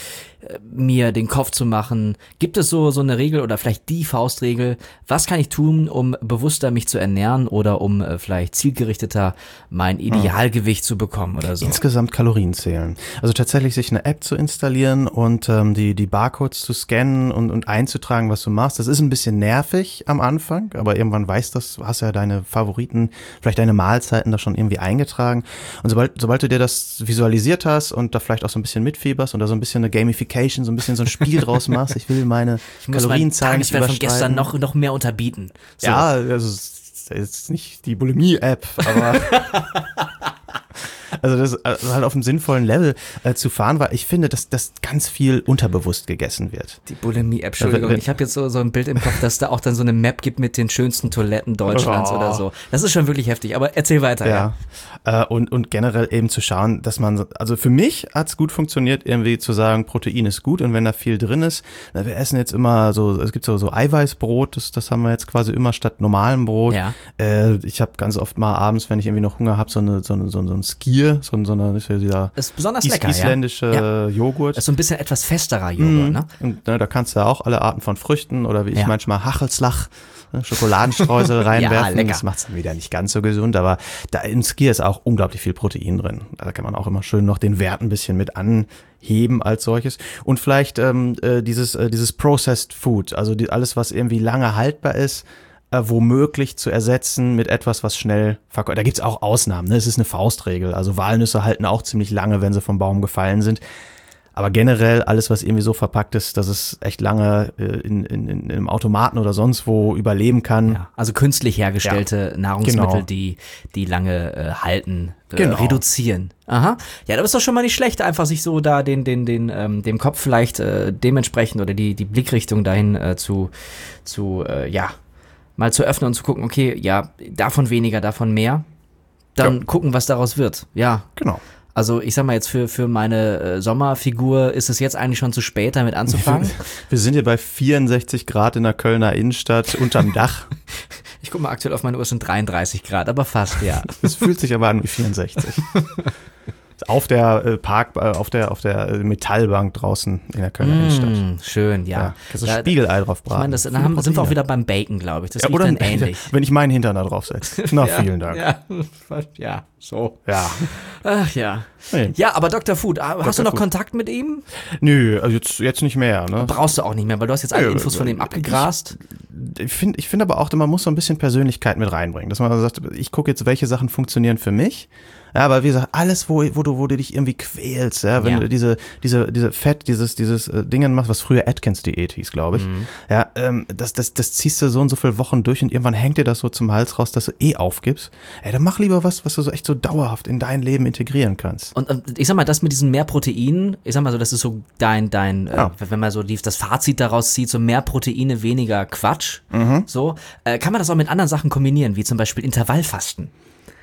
mir den Kopf zu machen? Gibt es so eine Regel oder vielleicht die Faustregel? Was kann ich tun, um bewusster mich zu ernähren oder um vielleicht zielgerichteter mein Idealgewicht zu bekommen oder so? Insgesamt Kalorien zählen. Also tatsächlich sich eine App zu installieren und die Barcodes zu scannen und einzutragen, was du machst. Das ist ein bisschen nervig am Anfang, aber irgendwann hast ja deine Favoriten, vielleicht deine Mahlzeiten da schon irgendwie eingetragen. Und sobald du dir das visualisiert hast und da vielleicht auch so ein bisschen mitfieberst und da so ein bisschen eine Gamification, so ein bisschen so ein Spiel draus machst, ich will meine Kalorienzahlen nicht überschreiten. Von gestern noch mehr unterbieten. So. Ja, also das ist jetzt nicht die Bulimie-App, aber also das halt auf einem sinnvollen Level zu fahren, weil ich finde, dass das ganz viel unterbewusst gegessen wird. Die Bulimie-App, Entschuldigung, ich habe jetzt so ein Bild im Kopf, dass da auch dann so eine Map gibt mit den schönsten Toiletten Deutschlands oder so. Das ist schon wirklich heftig, aber erzähl weiter. Ja. Und generell eben zu schauen, dass man, also für mich hat's gut funktioniert, irgendwie zu sagen, Protein ist gut und wenn da viel drin ist, wir essen jetzt immer so, es gibt so Eiweißbrot, das haben wir jetzt quasi immer statt normalem Brot. Ja. Ich habe ganz oft mal abends, wenn ich irgendwie noch Hunger habe, so ein Skier, dieser ist besonders lecker, isländische Joghurt. Das ist so ein bisschen etwas festerer Joghurt, ne? Und da kannst du ja auch alle Arten von Früchten oder wie ich manchmal Hachelslach, Schokoladenstreusel reinwerfen. lecker. Das macht es dann wieder nicht ganz so gesund, aber da im Skier ist auch unglaublich viel Protein drin. Da kann man auch immer schön noch den Wert ein bisschen mit anheben als solches. Und vielleicht dieses Processed Food, also alles, was irgendwie lange haltbar ist, womöglich zu ersetzen mit etwas, was schnell verkauft. Da gibt's auch Ausnahmen, ne? Es ist eine Faustregel. Also Walnüsse halten auch ziemlich lange, wenn sie vom Baum gefallen sind. Aber generell alles, was irgendwie so verpackt ist, dass es echt lange in einem Automaten oder sonst wo überleben kann. Ja, also künstlich hergestellte Nahrungsmittel, genau. die lange halten, Genau. reduzieren. Aha. Ja, das ist doch schon mal nicht schlecht, einfach sich so da dem Kopf vielleicht dementsprechend oder die Blickrichtung dahin mal zu öffnen und zu gucken, okay, ja, davon weniger, davon mehr. Dann gucken, was daraus wird. Ja. Genau. Also ich sag mal jetzt für meine Sommerfigur ist es jetzt eigentlich schon zu spät, damit anzufangen. Wir sind hier bei 64 Grad in der Kölner Innenstadt unterm Dach. Ich guck mal aktuell auf meine Uhr, es sind 33 Grad, aber fast, ja. Es fühlt sich aber an wie 64. Auf der auf der Metallbank draußen in der Kölner Innenstadt. Schön, ja. Ja, kannst du Spiegelei drauf braten. Ich meine, dann sind wir auch wieder beim Bacon, glaube ich. Das riecht oder dann ähnlich. wenn ich meinen Hintern da drauf setze. Na, vielen Dank. Ja, so. Ja. Ach ja. Nee. Ja, aber Dr. Food, hast du noch Food. Kontakt mit ihm? Nö, also jetzt nicht mehr. Ne? Brauchst du auch nicht mehr, weil du hast jetzt alle Infos von ihm abgegrast. Ich finde aber auch, man muss so ein bisschen Persönlichkeit mit reinbringen. Dass man sagt, ich gucke jetzt, welche Sachen funktionieren für mich. Ja, aber wie gesagt, alles, wo du dich irgendwie quälst, ja, wenn du diese Fett, dieses Dingen machst, was früher Atkins-Diät hieß, glaube ich, ja, das ziehst du so und so viele Wochen durch und irgendwann hängt dir das so zum Hals raus, dass du aufgibst. Ey, dann mach lieber was du so echt so dauerhaft in dein Leben integrieren kannst. Und ich sag mal, das mit diesen mehr Proteinen, ich sag mal so, das ist so wenn man so das Fazit daraus zieht, so mehr Proteine, weniger Quatsch, so, kann man das auch mit anderen Sachen kombinieren, wie zum Beispiel Intervallfasten.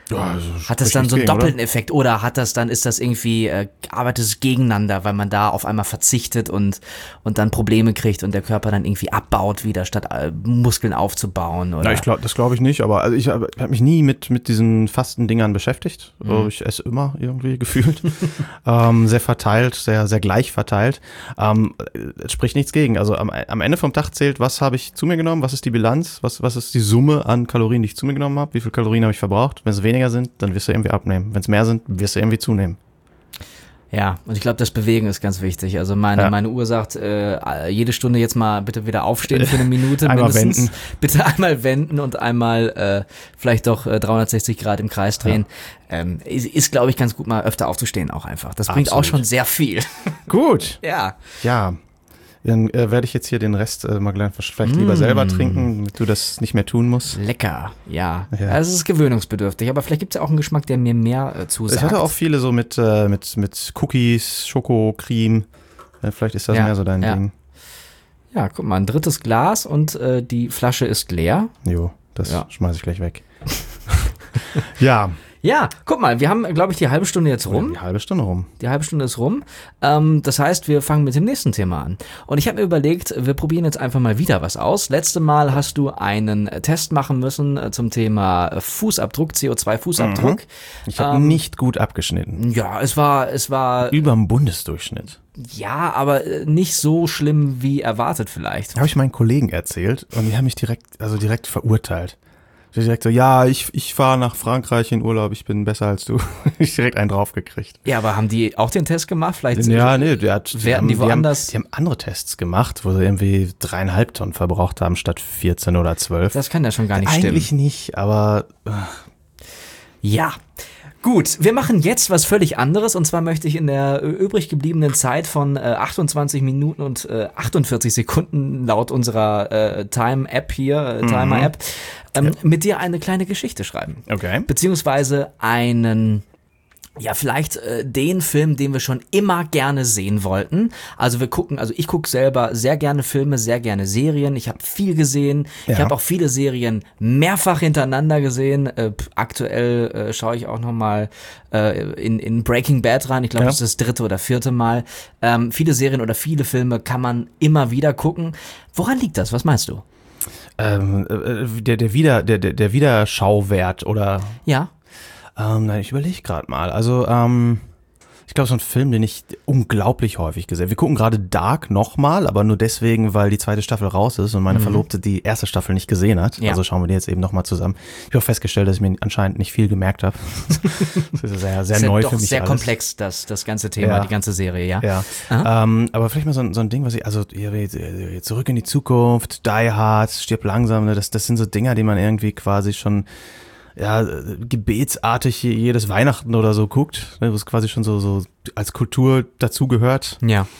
Ja, Hat das dann so einen doppelten Effekt oder ist das irgendwie, arbeitet es gegeneinander, weil man da auf einmal verzichtet und dann Probleme kriegt und der Körper dann irgendwie abbaut wieder, statt Muskeln aufzubauen? Oder? Ja, das glaube ich nicht, aber also ich habe mich nie mit diesen Fasten-Dingern beschäftigt. Ich esse immer irgendwie gefühlt. Sehr verteilt, sehr, sehr gleich verteilt. Es spricht nichts gegen. Also am Ende vom Tag zählt, was habe ich zu mir genommen, was ist die Bilanz, was ist die Summe an Kalorien, die ich zu mir genommen habe, wie viele Kalorien habe ich verbraucht. Wenn es weniger sind, dann wirst du irgendwie abnehmen. Wenn es mehr sind, wirst du irgendwie zunehmen. Ja, und ich glaube, das Bewegen ist ganz wichtig. Also meine Uhr sagt, jede Stunde jetzt mal bitte wieder aufstehen für eine Minute einmal mindestens. wenden. Bitte einmal wenden und einmal vielleicht doch 360 Grad im Kreis drehen. Ja. Ist, glaube ich, ganz gut, mal öfter aufzustehen auch einfach. Das bringt auch schon sehr viel. Gut. Ja. Ja. Dann werde ich jetzt hier den Rest mal vielleicht lieber selber trinken, damit du das nicht mehr tun musst. Lecker, ja. Also es ist gewöhnungsbedürftig, aber vielleicht gibt es ja auch einen Geschmack, der mir mehr zusagt. Ich hatte auch viele so mit Cookies, Schoko, Creme. Vielleicht ist das mehr so dein Ding. Ja, guck mal, ein drittes Glas und die Flasche ist leer. Jo, das schmeiße ich gleich weg. Ja. Ja, guck mal, wir haben, glaube ich, die halbe Stunde jetzt rum. Die halbe Stunde rum. Die halbe Stunde ist rum. Das heißt, wir fangen mit dem nächsten Thema an. Und ich habe mir überlegt, wir probieren jetzt einfach mal wieder was aus. Letzte Mal hast du einen Test machen müssen zum Thema Fußabdruck, CO2-Fußabdruck. Ich habe nicht gut abgeschnitten. Ja, es war über dem Bundesdurchschnitt. Ja, aber nicht so schlimm wie erwartet vielleicht. Habe ich meinen Kollegen erzählt und die haben mich direkt verurteilt. Direkt so, ja, ich fahre nach Frankreich in Urlaub, ich bin besser als du. Ich direkt einen draufgekriegt. Ja, aber haben die auch den Test gemacht? Vielleicht die haben andere Tests gemacht, wo sie irgendwie 3,5 Tonnen verbraucht haben statt 14 oder 12. Das kann ja schon gar nicht stimmen. Eigentlich nicht, aber ja. Gut, wir machen jetzt was völlig anderes und zwar möchte ich in der übrig gebliebenen Zeit von 28 Minuten und 48 Sekunden laut unserer Time-App hier, Timer-App, mit dir eine kleine Geschichte schreiben. Okay. Beziehungsweise vielleicht den Film, den wir schon immer gerne sehen wollten. Also ich gucke selber sehr gerne Filme, sehr gerne Serien. Ich habe viel gesehen. Ja. Ich habe auch viele Serien mehrfach hintereinander gesehen. Aktuell schaue ich auch nochmal in Breaking Bad rein. Ich glaube, das ist das 3. oder 4. Mal. Viele Serien oder viele Filme kann man immer wieder gucken. Woran liegt das? Was meinst du? Der Wiederschauwert oder? Ja. Nein, ich überlege gerade mal. Also, ich glaube, so ein Film, den ich unglaublich häufig gesehen habe. Wir gucken gerade Dark nochmal, aber nur deswegen, weil die 2. Staffel raus ist und meine Verlobte die 1. Staffel nicht gesehen hat. Ja. Also schauen wir die jetzt eben nochmal zusammen. Ich habe auch festgestellt, dass ich mir anscheinend nicht viel gemerkt habe. Das ist sehr, sehr neu für mich. Sehr alles. Komplex, das ganze Thema, die ganze Serie, ja. Ja. Aber vielleicht mal so ein Ding, Zurück in die Zukunft, Die Hard, Stirb langsam, ne? Das sind so Dinger, die man irgendwie quasi schon gebetsartig jedes Weihnachten oder so guckt, ne, wo es quasi schon so als Kultur dazugehört. Ja.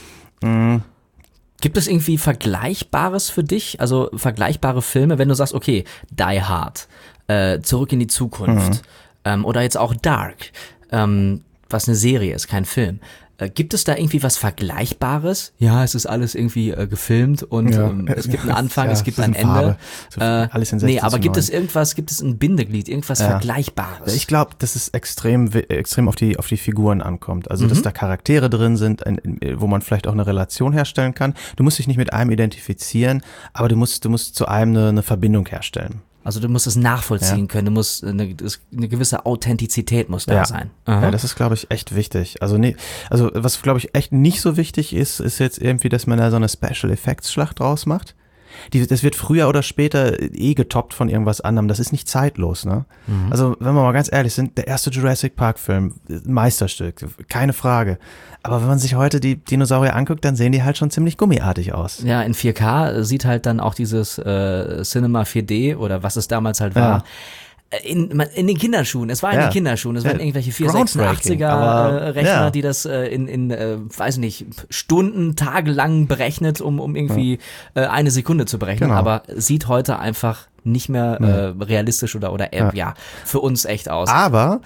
Gibt es irgendwie Vergleichbares für dich? Also vergleichbare Filme, wenn du sagst, okay, Die Hard, Zurück in die Zukunft oder jetzt auch Dark, was eine Serie ist, kein Film. Gibt es da irgendwie was Vergleichbares? Ja, es ist alles irgendwie gefilmt und es gibt einen Anfang, es gibt ein Ende. Alles in 16 aber gibt es ein Bindeglied, irgendwas Vergleichbares? Ich glaube, dass es extrem auf die Figuren ankommt. Also, dass da Charaktere drin sind, wo man vielleicht auch eine Relation herstellen kann. Du musst dich nicht mit einem identifizieren, aber du musst zu einem eine Verbindung herstellen. Also du musst es nachvollziehen können, du musst eine gewisse Authentizität muss da sein. Aha. Ja, das ist, glaube ich, echt wichtig. Also was, glaube ich, echt nicht so wichtig ist jetzt irgendwie, dass man da so eine Special Effects Schlacht draus macht. Das wird früher oder später getoppt von irgendwas anderem. Das ist nicht zeitlos, ne? Also, wenn wir mal ganz ehrlich sind, der erste Jurassic Park Film, Meisterstück, keine Frage. Aber wenn man sich heute die Dinosaurier anguckt, dann sehen die halt schon ziemlich gummiartig aus. Ja, in 4K sieht halt dann auch dieses Cinema 4D oder was es damals halt war. In den Kinderschuhen, es war in den Kinderschuhen, es waren irgendwelche 486er Rechner, die das weiß nicht, Stunden, tagelang berechnet, um irgendwie eine Sekunde zu berechnen, aber sieht heute einfach nicht mehr realistisch oder für uns echt aus. Aber,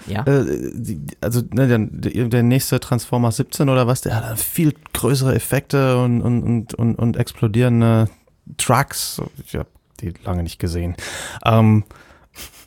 der nächste Transformers 17 oder was, der hat viel größere Effekte und explodierende Trucks. Ich habe die lange nicht gesehen.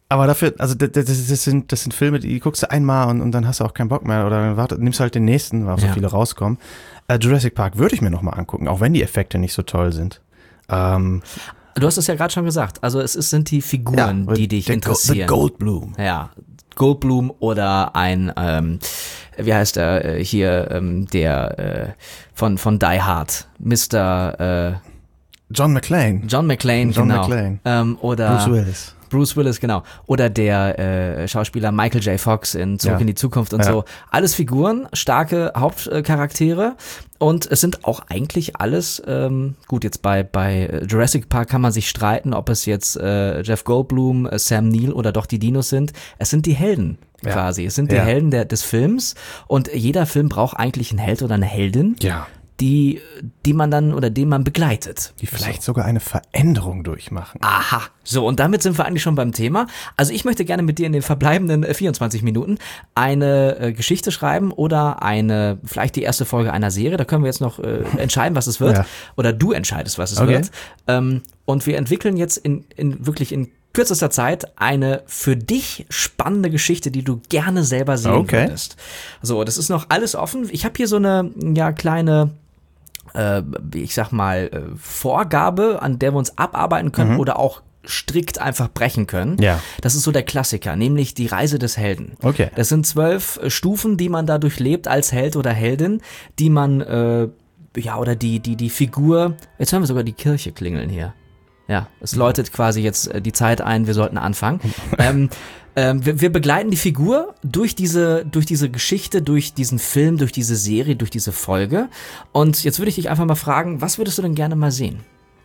Aber dafür, also das sind Filme, die guckst du einmal und dann hast du auch keinen Bock mehr oder dann nimmst du halt den nächsten, weil auch so viele rauskommen. Jurassic Park würde ich mir nochmal angucken, auch wenn die Effekte nicht so toll sind. Du hast es ja gerade schon gesagt, also sind die Figuren, die dich interessieren. The Goldblum. Ja, Goldblum oder ein, wie heißt er hier, der von Die Hard, Mr. John McClane. John McClane, genau. Oder Bruce Willis, genau. Oder der Schauspieler Michael J. Fox in Zurück in die Zukunft und so. Alles Figuren, starke Hauptcharaktere. Und es sind auch eigentlich alles, gut, jetzt bei Jurassic Park kann man sich streiten, ob es jetzt Jeff Goldblum, Sam Neill oder doch die Dinos sind. Es sind die Helden quasi. Es sind die Helden des Films. Und jeder Film braucht eigentlich einen Held oder eine Heldin. Ja. Die man dann oder den man begleitet. Die vielleicht sogar eine Veränderung durchmachen. Aha. So, und damit sind wir eigentlich schon beim Thema. Also ich möchte gerne mit dir in den verbleibenden 24 Minuten eine Geschichte schreiben oder vielleicht die erste Folge einer Serie. Da können wir jetzt noch entscheiden, was es wird. Ja. Oder du entscheidest, was es wird. Und wir entwickeln jetzt wirklich in kürzester Zeit eine für dich spannende Geschichte, die du gerne selber sehen würdest. So, das ist noch alles offen. Ich habe hier so eine kleine ich sag mal, Vorgabe, an der wir uns abarbeiten können oder auch strikt einfach brechen können. Ja. Das ist so der Klassiker, nämlich die Reise des Helden. Okay. Das sind 12 Stufen, die man da durchlebt als Held oder Heldin, die man, oder die Figur, jetzt hören wir sogar die Kirche klingeln hier. Ja, es läutet quasi jetzt die Zeit ein, wir sollten anfangen. Wir begleiten die Figur durch diese Geschichte, durch diesen Film, durch diese Serie, durch diese Folge. Und jetzt würde ich dich einfach mal fragen, was würdest du denn gerne mal sehen?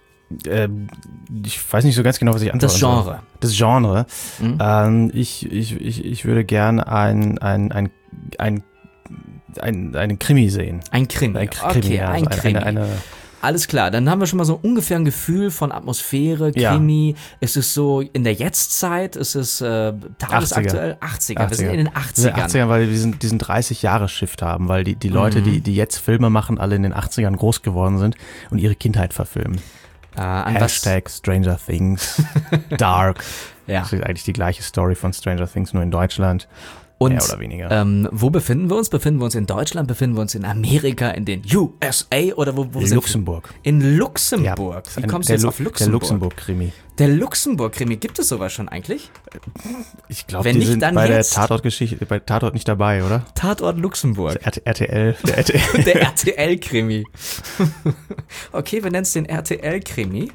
Ich weiß nicht so ganz genau, was ich antworten soll. Das Genre. Ich würde gerne einen Krimi sehen. Ein Krimi. Ein Krimi. Alles klar, dann haben wir schon mal so ungefähr ein Gefühl von Atmosphäre, Krimi. Ist es so in der Jetztzeit? Ist es tagesaktuell? 80er. Wir sind in den 80ern. 80ern, weil wir diesen 30-Jahre-Shift haben, weil die Leute, die jetzt Filme machen, alle in den 80ern groß geworden sind und ihre Kindheit verfilmen. Hashtag Stranger Things, Dark. Das ist eigentlich die gleiche Story von Stranger Things, nur in Deutschland. Und mehr oder weniger. Wo befinden wir uns? Befinden wir uns in Deutschland? Befinden wir uns in Amerika? In den USA? Oder wo in Luxemburg. In Luxemburg? Wie kommst du jetzt auf Luxemburg? Der Luxemburg-Krimi. Der Luxemburg-Krimi. Gibt es sowas schon eigentlich? Ich glaube, die sind bei der Tatort-Geschichte, bei Tatort nicht dabei, oder? Tatort Luxemburg. RTL. Der RTL-Krimi. Okay, wir nennen es den RTL-Krimi.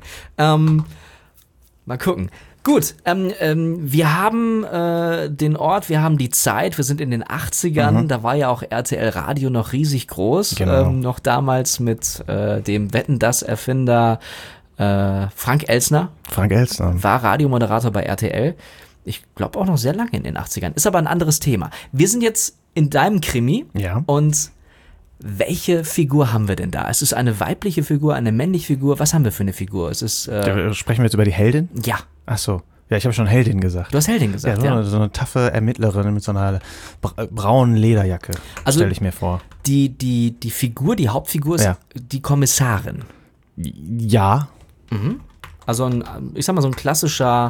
Mal gucken. Gut, wir haben den Ort, wir haben die Zeit, wir sind in den 80ern, da war ja auch RTL Radio noch riesig groß, noch damals mit dem Wetten, dass Erfinder Frank Elstner. War Radiomoderator bei RTL. Ich glaube auch noch sehr lange in den 80ern, ist aber ein anderes Thema. Wir sind jetzt in deinem Krimi und welche Figur haben wir denn da? Ist es eine weibliche Figur, eine männliche Figur? Was haben wir für eine Figur? Sprechen wir jetzt über die Heldin? Ja. Ach so. Ja, ich habe schon Heldin gesagt. Du hast Heldin gesagt, So eine taffe Ermittlerin mit so einer braunen Lederjacke, stelle ich mir vor. Die Figur, die Hauptfigur ist die Kommissarin. Ja. Also ich sag mal so ein klassischer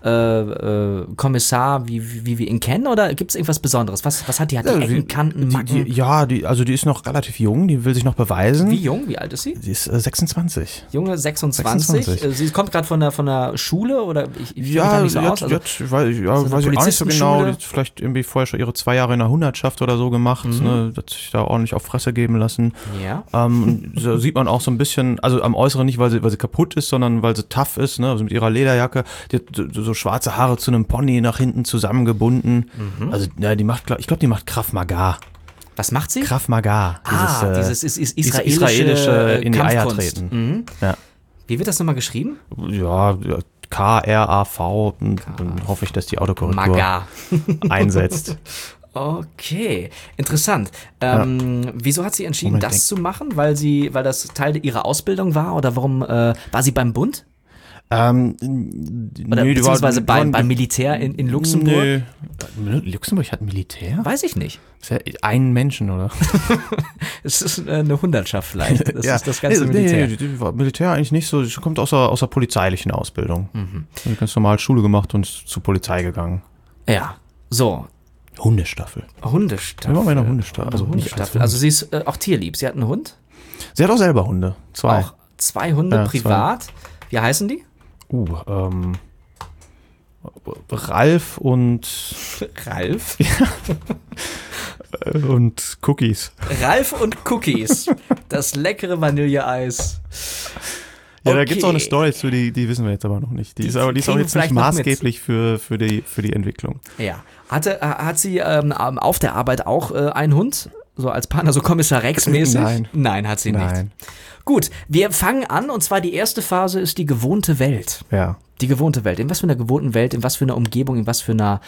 Kommissar, wie wir ihn kennen, oder gibt es irgendwas Besonderes? Was hat die? Hat die Ecken, Kanten, Macken? Die ist noch relativ jung, die will sich noch beweisen. Wie jung? Wie alt ist sie? Sie ist 26. Junge, 26. Sie kommt gerade von der Schule, oder? Ich weiß ich auch nicht so genau. Die hat vielleicht irgendwie vorher schon ihre 2 Jahre in der Hundertschaft oder so gemacht, ne? Hat sich da ordentlich auf Fresse geben lassen. Ja. So sieht man auch so ein bisschen, also am Äußeren nicht, weil sie kaputt ist, sondern weil sie tough ist, ne? Also mit ihrer Lederjacke, die hat so schwarze Haare zu einem Pony nach hinten zusammengebunden. Also die macht Krav Maga. Was macht sie? Krav Maga. Dieses israelische in die Eier treten. Ja. Wie wird das nochmal geschrieben? Ja, K-R-A-V. Dann hoffe ich, dass die Autokorrektur einsetzt. Okay, interessant. Wieso hat sie entschieden, das zu machen? Weil das Teil ihrer Ausbildung war? Oder warum war sie beim Bund? Oder beziehungsweise beim Militär in Luxemburg? Nö. Luxemburg hat Militär? Weiß ich nicht. Ist ja einen Menschen, oder? Es ist eine Hundertschaft vielleicht. Das ist das ganze Militär. Militär eigentlich nicht so. Das kommt aus der polizeilichen Ausbildung. Ganz normal Schule gemacht und zur Polizei gegangen. Ja, so. Hundestaffel. Hundestaffel. Wir waren bei einer Hundestaffel. Also Hundestaffel. Also sie ist auch tierlieb. Sie hat einen Hund? Sie hat auch selber Hunde. 2. Auch 2 Hunde privat. 2. Wie heißen die? Ralf und Ralf? und Cookies. Ralf und Cookies. Das leckere Vanilleeis. Ja, da gibt es auch eine Story zu, die wissen wir jetzt aber noch nicht. Die ist auch jetzt nicht maßgeblich für die Entwicklung. Ja. Hat sie auf der Arbeit auch einen Hund? So als Partner, so Kommissar Rex-mäßig? Nein, hat sie nicht. Nein. Gut, wir fangen an und zwar die erste Phase ist die gewohnte Welt. Ja. Die gewohnte Welt. In was für einer gewohnten Welt, in was für einer Umgebung, in was für einem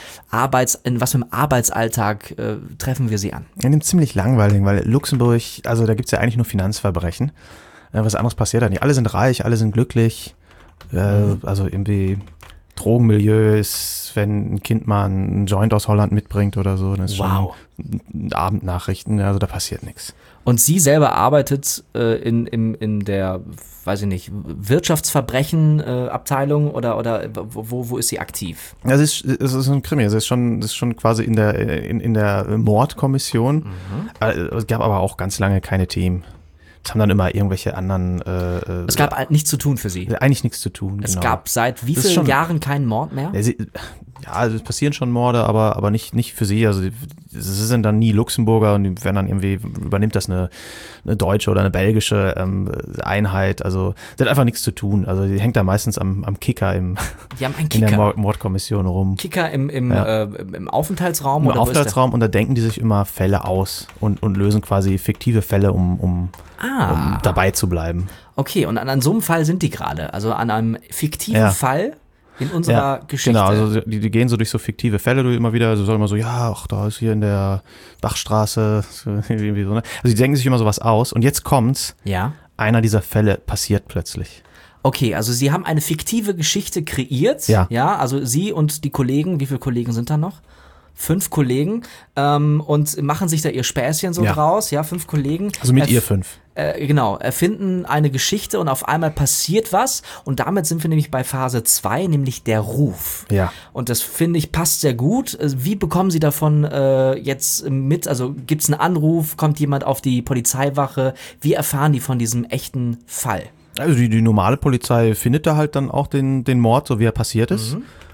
Arbeitsalltag treffen wir sie an? In dem ziemlich langweiligen, weil Luxemburg, also da gibt es ja eigentlich nur Finanzverbrechen. Was anderes passiert da nicht. Alle sind reich, alle sind glücklich. Also irgendwie Drogenmilieu ist, wenn ein Kind mal einen Joint aus Holland mitbringt oder so, dann ist schon Abendnachrichten, also da passiert nichts. Und sie selber arbeitet in der, weiß ich nicht, Wirtschaftsverbrechen-Abteilung oder wo ist sie aktiv? Es ist ein Krimi, es ist schon quasi in der Mordkommission. Es gab aber auch ganz lange keine Themen. Es haben dann immer irgendwelche anderen... es gab halt nichts zu tun für sie. Eigentlich nichts zu tun, Es gab seit wie vielen Jahren keinen Mord mehr? Ja, also es passieren schon Morde, aber nicht für sie. Also sie sind dann nie Luxemburger und die werden dann irgendwie, übernimmt das eine deutsche oder eine belgische Einheit. Also sie hat einfach nichts zu tun. Also die hängt da meistens am Kicker Die haben einen Kicker. In der Mordkommission rum. Kicker im Aufenthaltsraum? Im Aufenthaltsraum, und da denken die sich immer Fälle aus und lösen quasi fiktive Fälle, um dabei zu bleiben. Okay, und an so einem Fall sind die gerade, also an einem fiktiven Fall in unserer Geschichte. Genau, also die gehen so durch so fiktive Fälle immer wieder, also sagen immer so, ja, ach, da ist hier in der Bachstraße, irgendwie so, ne? Also die denken sich immer sowas aus und jetzt kommt's, einer dieser Fälle passiert plötzlich. Okay, also sie haben eine fiktive Geschichte kreiert, ja, also sie und die Kollegen, wie viele Kollegen sind da noch? 5 Kollegen und machen sich da ihr Späßchen so draus, 5 Kollegen. Also mit ihr 5. Genau, erfinden eine Geschichte und auf einmal passiert was und damit sind wir nämlich bei Phase 2, nämlich der Ruf. Ja. Und das finde ich passt sehr gut. Wie bekommen Sie davon jetzt mit? Also gibt es einen Anruf, kommt jemand auf die Polizeiwache? Wie erfahren die von diesem echten Fall? Also die normale Polizei findet da halt dann auch den Mord, so wie er passiert ist.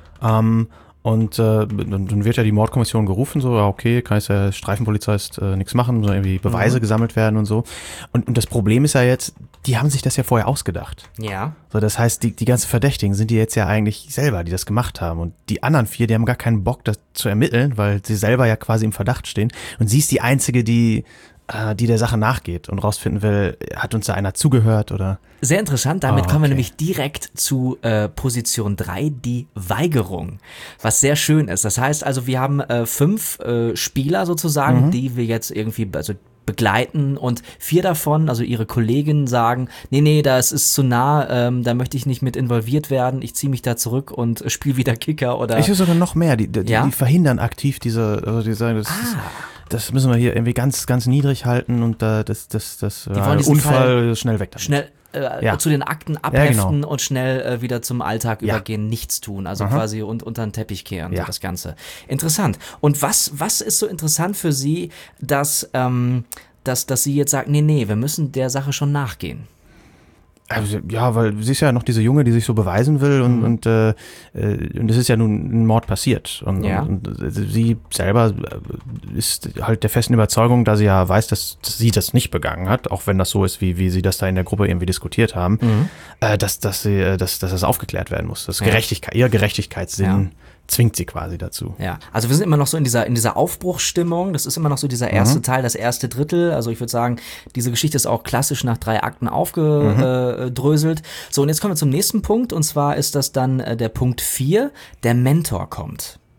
Und dann wird ja die Mordkommission gerufen, so, okay, kann jetzt der Streifenpolizei nichts machen, so irgendwie Beweise gesammelt werden und so. Und das Problem ist ja jetzt, die haben sich das ja vorher ausgedacht. Ja. So, das heißt, die ganzen Verdächtigen sind die jetzt ja eigentlich selber, die das gemacht haben. Und die anderen 4, die haben gar keinen Bock, das zu ermitteln, weil sie selber ja quasi im Verdacht stehen. Und sie ist die Einzige, die der Sache nachgeht und rausfinden will, hat uns da einer zugehört oder... Sehr interessant, damit kommen wir nämlich direkt zu Position 3, die Weigerung, was sehr schön ist. Das heißt also, wir haben 5 Spieler sozusagen, die wir jetzt irgendwie begleiten und 4 davon, also ihre Kolleginnen sagen, nee, das ist zu nah, da möchte ich nicht mit involviert werden, ich ziehe mich da zurück und spiele wieder Kicker oder... Ich höre sogar noch mehr, die verhindern aktiv die sagen, das müssen wir hier irgendwie ganz, ganz niedrig halten und das Unfall schnell weg damit. Schnell zu den Akten abheften und schnell wieder zum Alltag übergehen, nichts tun, also quasi unter den Teppich kehren, so das Ganze. Interessant. Und was ist so interessant für Sie, dass Sie jetzt sagen, nee, wir müssen der Sache schon nachgehen? Also, ja, weil sie ist ja noch diese Junge, die sich so beweisen will und es ist ja nun ein Mord passiert und sie selber ist halt der festen Überzeugung, da sie ja weiß, dass sie das nicht begangen hat, auch wenn das so ist, wie sie das da in der Gruppe irgendwie diskutiert haben, dass das aufgeklärt werden muss. Das ihr Gerechtigkeitssinn zwingt sie quasi dazu. Ja, also wir sind immer noch so in dieser Aufbruchsstimmung, das ist immer noch so dieser erste Teil, das erste Drittel, also ich würde sagen, diese Geschichte ist auch klassisch nach 3 Akten aufgedröselt. So, und jetzt kommen wir zum nächsten Punkt und zwar ist das dann der Punkt 4, der Mentor kommt.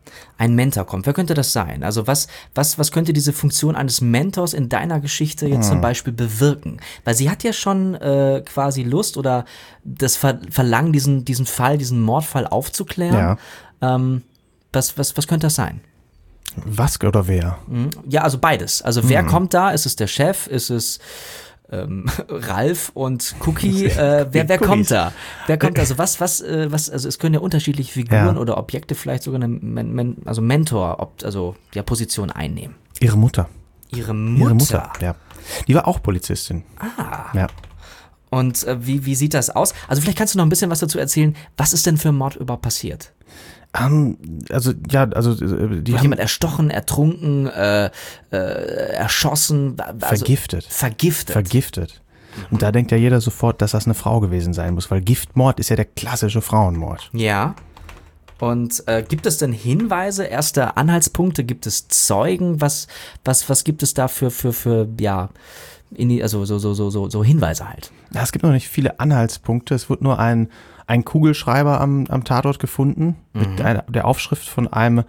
ein Mentor kommt. Wer könnte das sein? Also was könnte diese Funktion eines Mentors in deiner Geschichte jetzt zum Beispiel bewirken? Weil sie hat ja schon quasi Lust oder das Verlangen, diesen Fall, diesen Mordfall aufzuklären. Ja. Was könnte das sein? Was oder wer? Ja, also beides. Also wer kommt da? Ist es der Chef? Ist es Ralf und Cookie? Wer kommt da? Wer kommt da? Also also es können ja unterschiedliche Figuren oder Objekte vielleicht sogar eine Mentor, Position einnehmen. Ihre Mutter. Ihre Mutter? Ja. Die war auch Polizistin. Ja. Und wie sieht das aus? Also vielleicht kannst du noch ein bisschen was dazu erzählen. Was ist denn für ein Mord überhaupt passiert? Die haben jemand erstochen, ertrunken, erschossen, vergiftet. Und da denkt ja jeder sofort, dass das eine Frau gewesen sein muss, weil Giftmord ist ja der klassische Frauenmord. Ja. Und gibt es denn Hinweise, erste Anhaltspunkte? Gibt es Zeugen? Was gibt es da für Hinweise halt? Ja, es gibt noch nicht viele Anhaltspunkte. Es wird nur ein Kugelschreiber am Tatort gefunden mit der Aufschrift von einem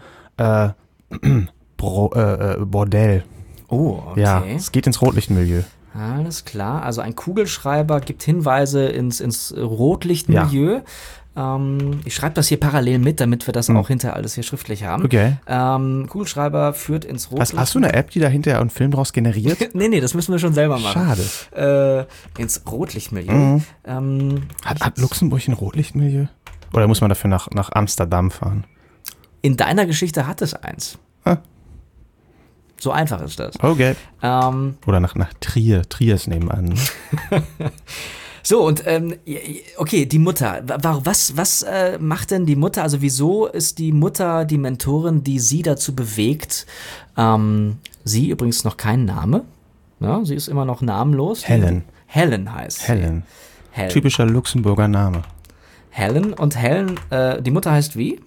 Bordell. Oh, okay. Ja, es geht ins Rotlichtmilieu. Alles klar. Also ein Kugelschreiber gibt Hinweise ins Rotlichtmilieu. Ja. Ich schreibe das hier parallel mit, damit wir das auch hinter alles hier schriftlich haben. Okay. Kugelschreiber führt ins Rotlicht. Hast du eine App, die da hinterher einen Film draus generiert? Nee, das müssen wir schon selber machen. Schade. Ins Rotlichtmilieu. Hat Luxemburg ein Rotlichtmilieu? Oder muss man dafür nach Amsterdam fahren? In deiner Geschichte hat es eins. So einfach ist das. Okay. Oder nach Trier. Trier ist nebenan. So, und okay, die Mutter. Was macht denn die Mutter? Also wieso ist die Mutter die Mentorin, die sie dazu bewegt? Sie übrigens noch kein Name. Ja, sie ist immer noch namenlos. Helen. Helen heißt sie. Helen. Typischer Luxemburger Name. Helen. Und Helen, die Mutter heißt wie?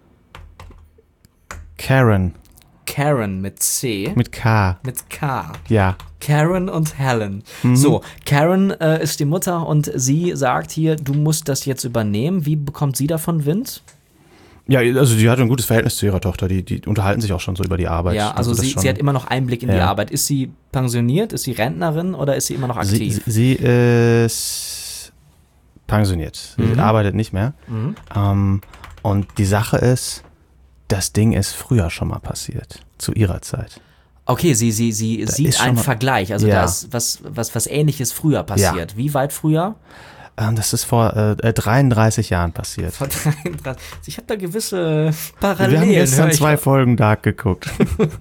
Karen. Karen mit C. Mit K. Mit K. Ja. Karen und Helen. So, Karen ist die Mutter und sie sagt hier, du musst das jetzt übernehmen. Wie bekommt sie davon Wind? Ja, also die hat ein gutes Verhältnis zu ihrer Tochter. Die unterhalten sich auch schon so über die Arbeit. Ja, also sie hat immer noch Einblick in die Arbeit. Ist sie pensioniert? Ist sie Rentnerin oder ist sie immer noch aktiv? Sie ist pensioniert. Sie arbeitet nicht mehr. Und die Sache ist, das Ding ist früher schon mal passiert, zu ihrer Zeit. Okay, sie sieht einen Vergleich, also da ist was Ähnliches früher passiert. Ja. Wie weit früher? Das ist vor 33 Jahren passiert. Vor 33. Ich habe da gewisse Parallelen. Wir haben gestern 2 Folgen Dark geguckt.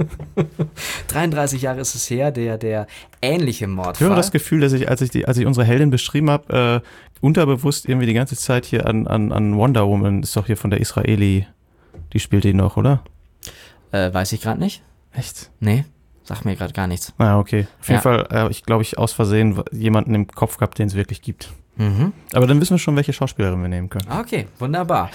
33 Jahre ist es her, der ähnliche Mordfall. Ich habe das Gefühl, dass als ich unsere Heldin beschrieben habe, unterbewusst irgendwie die ganze Zeit hier an Wonder Woman, ist doch hier von der Israeli, die spielt die noch, oder? Weiß ich gerade nicht. Echt? Nee, sag mir gerade gar nichts. Okay. Auf jeden Fall, ich glaube, aus Versehen jemanden im Kopf gehabt, den es wirklich gibt. Aber dann wissen wir schon, welche Schauspielerin wir nehmen können. Okay, wunderbar.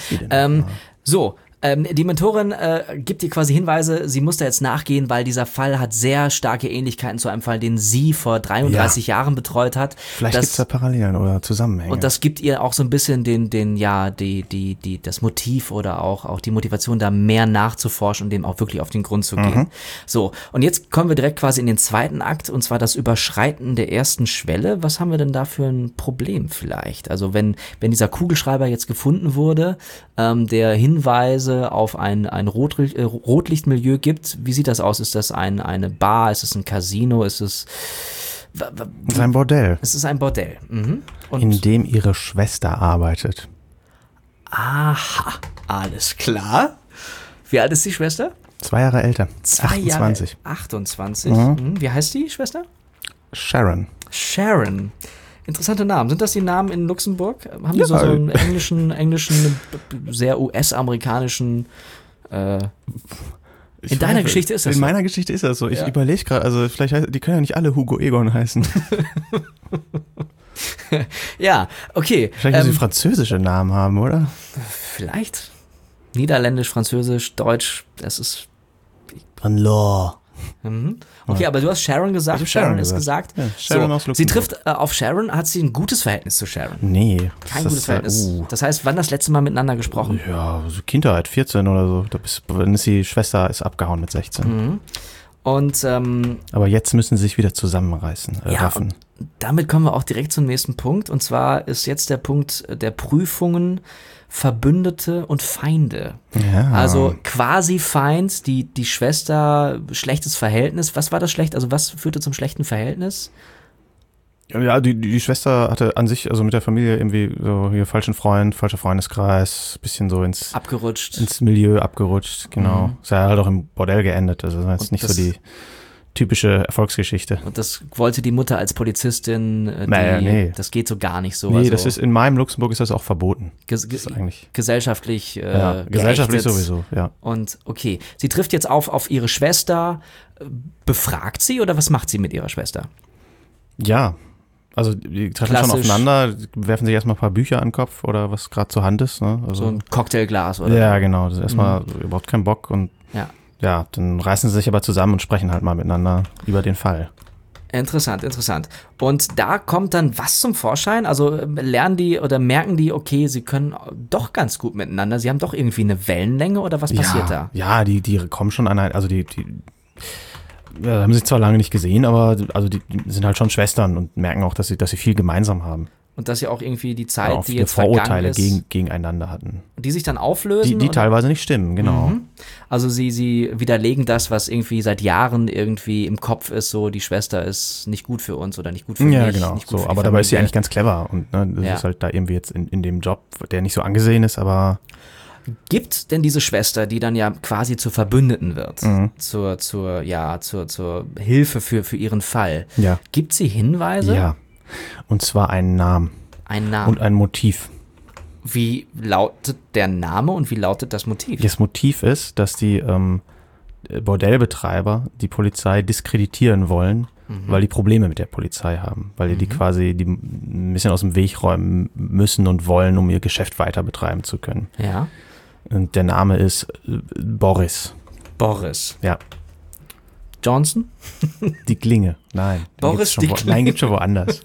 Die Mentorin gibt ihr quasi Hinweise, sie muss da jetzt nachgehen, weil dieser Fall hat sehr starke Ähnlichkeiten zu einem Fall, den sie vor 33 Jahren betreut hat. Vielleicht gibt es da Parallelen oder Zusammenhänge. Und das gibt ihr auch so ein bisschen das Motiv oder auch die Motivation, da mehr nachzuforschen und dem auch wirklich auf den Grund zu gehen. So, und jetzt kommen wir direkt quasi in den zweiten Akt, und zwar das Überschreiten der ersten Schwelle. Was haben wir denn da für ein Problem vielleicht? Also wenn dieser Kugelschreiber jetzt gefunden wurde, der Hinweise auf ein Rotlichtmilieu gibt. Wie sieht das aus? Ist das eine Bar? Ist es ein Casino? Ist es ein Bordell. Es ist ein Bordell. Und in dem ihre Schwester arbeitet. Aha, alles klar. Wie alt ist die Schwester? 2 Jahre älter. 28. Jahre, 28. Wie heißt die Schwester? Sharon. Sharon. Interessante Namen. Sind das die Namen in Luxemburg? Haben die so einen englischen, sehr US-amerikanischen in deiner Geschichte ist das so? In meiner Geschichte ist das so. Ich überlege gerade, also vielleicht, die können ja nicht alle Hugo Egon heißen. Ja, okay. Vielleicht müssen sie französische Namen haben, oder? Vielleicht. Niederländisch, Französisch, Deutsch, das ist... Law. Okay, aber du hast Sharon gesagt. Ich hab Sharon ist gesagt. gesagt. Ja, Sharon aus Sie Luxemburg. trifft auf Sharon. Hat sie ein gutes Verhältnis zu Sharon? Nee. Kein gutes Verhältnis. Das heißt, wann das letzte Mal miteinander gesprochen? Ja, so Kindheit, 14 oder so. Dann ist die Schwester abgehauen mit 16. Und Aber jetzt müssen sie sich wieder zusammenreißen, raffen. und damit kommen wir auch direkt zum nächsten Punkt. Und zwar ist jetzt der Punkt der Prüfungen Verbündete und Feinde. Ja. Also quasi Feind, die Schwester, schlechtes Verhältnis. Was war das schlecht? Also was führte zum schlechten Verhältnis? Ja, die Schwester hatte an sich, also mit der Familie irgendwie so hier falscher Freundeskreis, bisschen so ins Milieu abgerutscht, genau. Ist ja halt auch im Bordell geendet, also das ist jetzt nicht so die typische Erfolgsgeschichte. Und das wollte die Mutter als Polizistin, nee. Das geht so gar nicht so. Nee, also das ist in meinem Luxemburg ist das auch verboten. Das ist eigentlich gesellschaftlich gesellschaftlich geächtet. sowieso, ja. Und okay, sie trifft jetzt auf ihre Schwester, befragt sie oder was macht sie mit ihrer Schwester? Ja, also die treffen schon aufeinander, werfen sich erstmal ein paar Bücher an den Kopf oder was gerade zur Hand ist. Ne? Also, so ein Cocktailglas oder? Ja, genau, das ist erstmal überhaupt keinen Bock und ja, dann reißen sie sich aber zusammen und sprechen halt mal miteinander über den Fall. Interessant. Und da kommt dann was zum Vorschein? Also lernen die oder merken die, okay, sie können doch ganz gut miteinander, sie haben doch irgendwie eine Wellenlänge oder was passiert da? Ja, die kommen schon an also die haben sich zwar lange nicht gesehen, aber also die sind halt schon Schwestern und merken auch, dass sie viel gemeinsam haben. Und dass sie auch irgendwie die Zeit, auch die jetzt Vorurteile vergangen ist, gegeneinander hatten. Die sich dann auflösen? Die teilweise nicht stimmen, genau. Also sie widerlegen das, was irgendwie seit Jahren irgendwie im Kopf ist, so die Schwester ist nicht gut für uns oder nicht gut für mich. Ja, genau. Nicht gut für die aber dabei ist sie Familie. eigentlich ganz clever und ne, das ist halt da irgendwie jetzt in dem Job, der nicht so angesehen ist, aber Gibt denn diese Schwester, die dann ja quasi zur Verbündeten wird, zur Hilfe für ihren Fall, gibt sie Hinweise? Ja, und zwar einen Namen. Einen Namen. Und ein Motiv. Wie lautet der Name und wie lautet das Motiv? Das Motiv ist, dass die Bordellbetreiber die Polizei diskreditieren wollen, weil die Probleme mit der Polizei haben, weil die quasi ein bisschen aus dem Weg räumen müssen und wollen, um ihr Geschäft weiter betreiben zu können. Ja. Und der Name ist Boris. Boris. Ja. Johnson? Die Klinge. Nein. Boris die Klinge. Nein, gibt's schon woanders.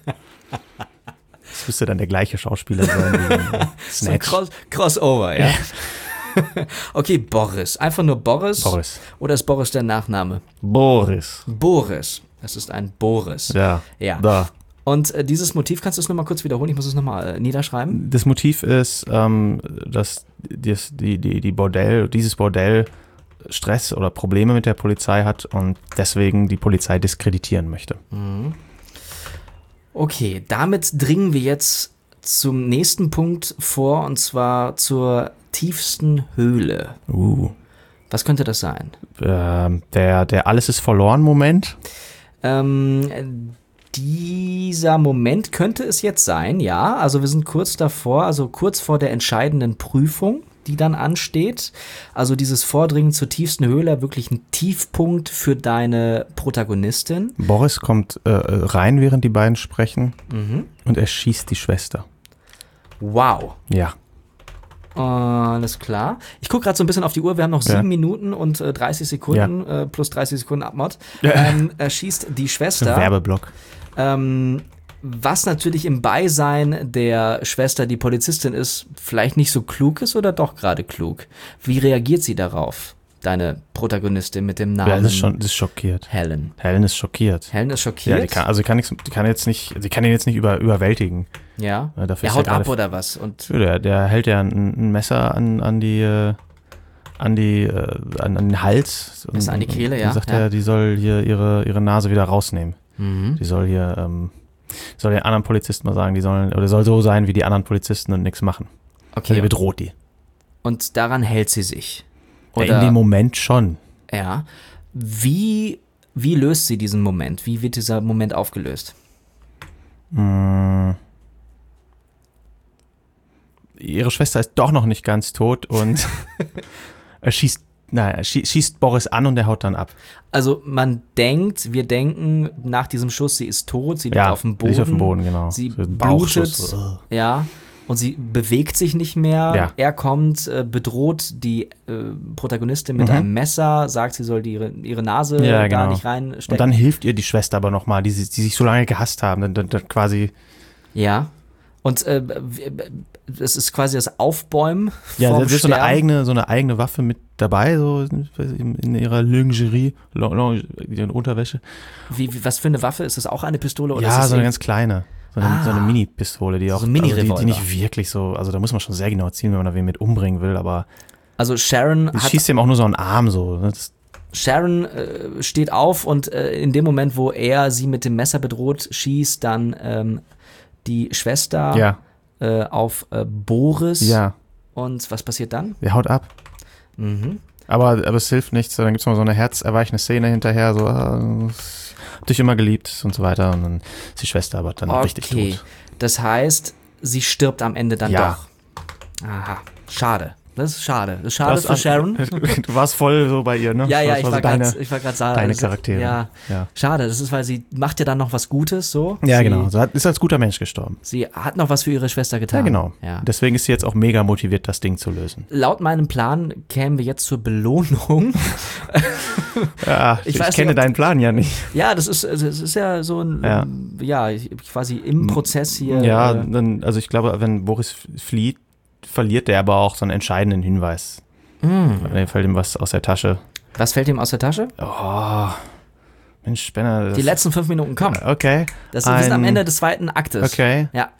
Das müsste dann der gleiche Schauspieler sein wie in Snatch. So Crossover, ja. Okay, Boris. Einfach nur Boris? Boris. Oder ist Boris der Nachname? Boris. Boris. Es ist ein Boris. Ja. Da. Und dieses Motiv, kannst du es nochmal kurz wiederholen? Ich muss es nochmal niederschreiben. Das Motiv ist, dass dieses Bordell Stress oder Probleme mit der Polizei hat und deswegen die Polizei diskreditieren möchte. Okay, damit dringen wir jetzt zum nächsten Punkt vor, und zwar zur tiefsten Höhle. Was könnte das sein? Der Alles ist verloren Moment. Dieser Moment könnte es jetzt sein, ja. Also wir sind kurz davor, also kurz vor der entscheidenden Prüfung, die dann ansteht. Also dieses Vordringen zur tiefsten Höhle, wirklich ein Tiefpunkt für deine Protagonistin. Boris kommt rein, während die beiden sprechen und erschießt die Schwester. Wow. Ja. Alles klar. Ich gucke gerade so ein bisschen auf die Uhr. Wir haben noch 7 Minuten und 30 Sekunden, plus 30 Sekunden Abmod. Schießt die Schwester. Werbeblock. Was natürlich im Beisein der Schwester, die Polizistin ist, vielleicht nicht so klug ist oder doch gerade klug. Wie reagiert sie darauf, deine Protagonistin mit dem Namen? Ja, das ist schockiert. Helen. Helen ist schockiert. Helen ist schockiert? Ja, sie kann ihn jetzt nicht überwältigen. Ja? Dafür Er haut ab oder was? Und der hält ja ein Messer an den Hals. Messer an die Kehle, ja. Und sagt er, die soll hier ihre Nase wieder rausnehmen. Die soll hier, soll den anderen Polizisten mal sagen, soll so sein wie die anderen Polizisten und nichts machen. Okay. Er bedroht die. Und daran hält sie sich. Oder? Ja, in dem Moment schon. Ja. Wie löst sie diesen Moment? Wie wird dieser Moment aufgelöst? Ihre Schwester ist doch noch nicht ganz tot und er schießt Boris an und er haut dann ab. Also wir denken nach diesem Schuss, sie ist tot, sie liegt auf dem Boden. Sie liegt auf dem Boden, genau. Sie blutet, ja, und sie bewegt sich nicht mehr. Ja. Er kommt, bedroht die Protagonistin mit einem Messer, sagt, sie soll ihre Nase da nicht reinstecken. Und dann hilft ihr die Schwester aber nochmal, die sich so lange gehasst haben, dann quasi. Ja. Und es ist quasi das Aufbäumen ja, vom das ist so eine eigene Waffe mit dabei, so in ihrer Lingerie, in Unterwäsche. Was für eine Waffe? Ist das auch eine Pistole? Oder Ja, ist so eine ganz kleine. So eine Mini-Pistole, die auch, so Mini-Revolver. die nicht wirklich so, also da muss man schon sehr genau zielen, wenn man da wen mit umbringen will, aber also Sharon schießt ihm auch nur so einen Arm so. Sharon steht auf und in dem Moment, wo er sie mit dem Messer bedroht, schießt dann die Schwester auf Boris. Ja. Und was passiert dann? Er haut ab. Mhm. Aber es hilft nichts. Dann gibt es noch so eine herzerweichende Szene hinterher, so, hab dich immer geliebt und so weiter. Und dann ist die Schwester aber dann richtig tot. Das heißt, sie stirbt am Ende dann Ja. doch. Aha, schade. Das ist schade. Das ist schade für Sharon. Du warst voll so bei ihr, ne? Ja, das ich war war so gerade sagen. deine Charaktere. Ja. Schade, das ist, weil sie macht ja dann noch was Gutes, so. Ja, genau. Sie ist als guter Mensch gestorben. Sie hat noch was für ihre Schwester getan. Ja, genau. Ja. Deswegen ist sie jetzt auch mega motiviert, das Ding zu lösen. Laut meinem Plan kämen wir jetzt zur Belohnung. Ja, ich kenne deinen Plan ja nicht. Ja, das ist ja so ein, quasi im Prozess hier. Ja, also ich glaube, wenn Boris flieht, verliert der aber auch so einen entscheidenden Hinweis. Dann fällt ihm was aus der Tasche. Was fällt ihm aus der Tasche? Oh, Mensch, Benner. Die letzten 5 Minuten kommen. Okay. Wir sind am Ende des 2. Aktes. Okay. Ja.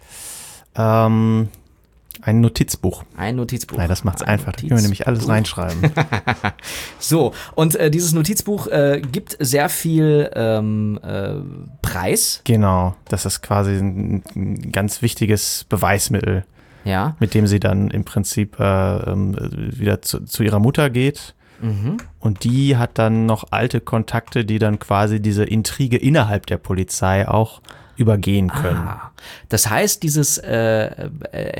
Ein Notizbuch. Ein Notizbuch. Nein, das macht's einfach. Da können wir nämlich alles reinschreiben. So, und dieses Notizbuch gibt sehr viel Preis. Genau, das ist quasi ein ganz wichtiges Beweismittel, ja, mit dem sie dann im Prinzip wieder zu ihrer Mutter geht. Mhm. Und die hat dann noch alte Kontakte, die dann quasi diese Intrige innerhalb der Polizei auch übergehen können. Das heißt, dieser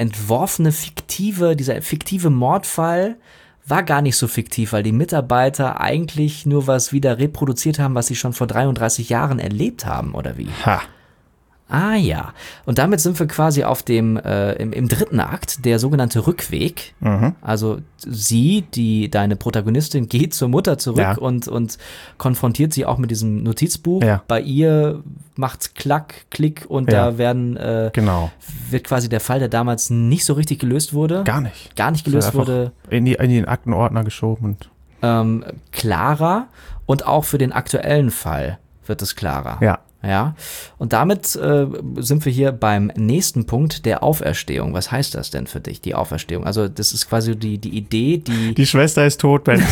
fiktive Mordfall war gar nicht so fiktiv, weil die Mitarbeiter eigentlich nur was wieder reproduziert haben, was sie schon vor 33 Jahren erlebt haben, oder wie? Ha. Ah ja, und damit sind wir quasi auf dem im 3. Akt, der sogenannte Rückweg. Mhm. Also deine Protagonistin, geht zur Mutter zurück und konfrontiert sie auch mit diesem Notizbuch. Ja. Bei ihr macht's Klack, Klick und da wird quasi der Fall, der damals nicht so richtig gelöst wurde. Gar nicht gelöst wurde. In den Aktenordner geschoben. Klarer, und auch für den aktuellen Fall wird es klarer. Ja, und damit sind wir hier beim nächsten Punkt, der Auferstehung. Was heißt das denn für dich, die Auferstehung? Also das ist quasi die Idee, Die Schwester ist tot, Ben.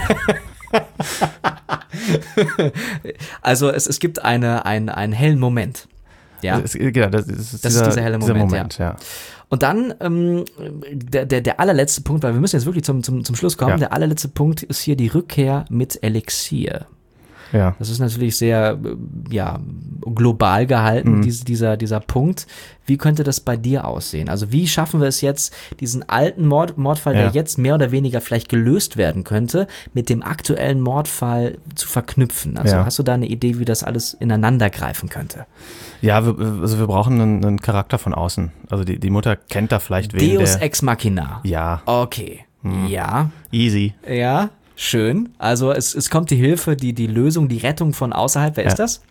Also es gibt einen hellen Moment. Ja, das ist dieser helle Moment, ja. Und dann der allerletzte Punkt, weil wir müssen jetzt wirklich zum Schluss kommen. Ja. Der allerletzte Punkt ist hier die Rückkehr mit Elixier. Ja. Das ist natürlich sehr global gehalten, dieser Punkt. Wie könnte das bei dir aussehen? Also wie schaffen wir es jetzt, diesen alten Mordfall, der jetzt mehr oder weniger vielleicht gelöst werden könnte, mit dem aktuellen Mordfall zu verknüpfen? Also hast du da eine Idee, wie das alles ineinander greifen könnte? Ja, wir brauchen einen Charakter von außen. Also die Mutter kennt da vielleicht wen. Deus Ex Machina. Ja. Okay. Ja. Easy. Ja. Schön. Also es kommt die Hilfe, die Lösung, die Rettung von außerhalb. Wer ist das?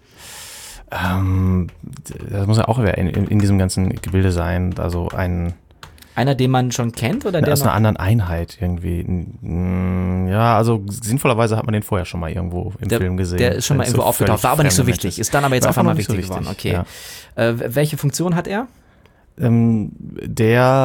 Das muss ja auch in diesem ganzen Gebilde sein. Also einer, den man schon kennt? Oder der aus einer anderen Einheit irgendwie. Ja, also sinnvollerweise hat man den vorher schon mal irgendwo im Film gesehen. Der ist schon mal irgendwo aufgetaucht, war aber nicht so wichtig. Ist dann aber jetzt auf einmal wichtig geworden. Okay. Ja. Welche Funktion hat er? Jemand,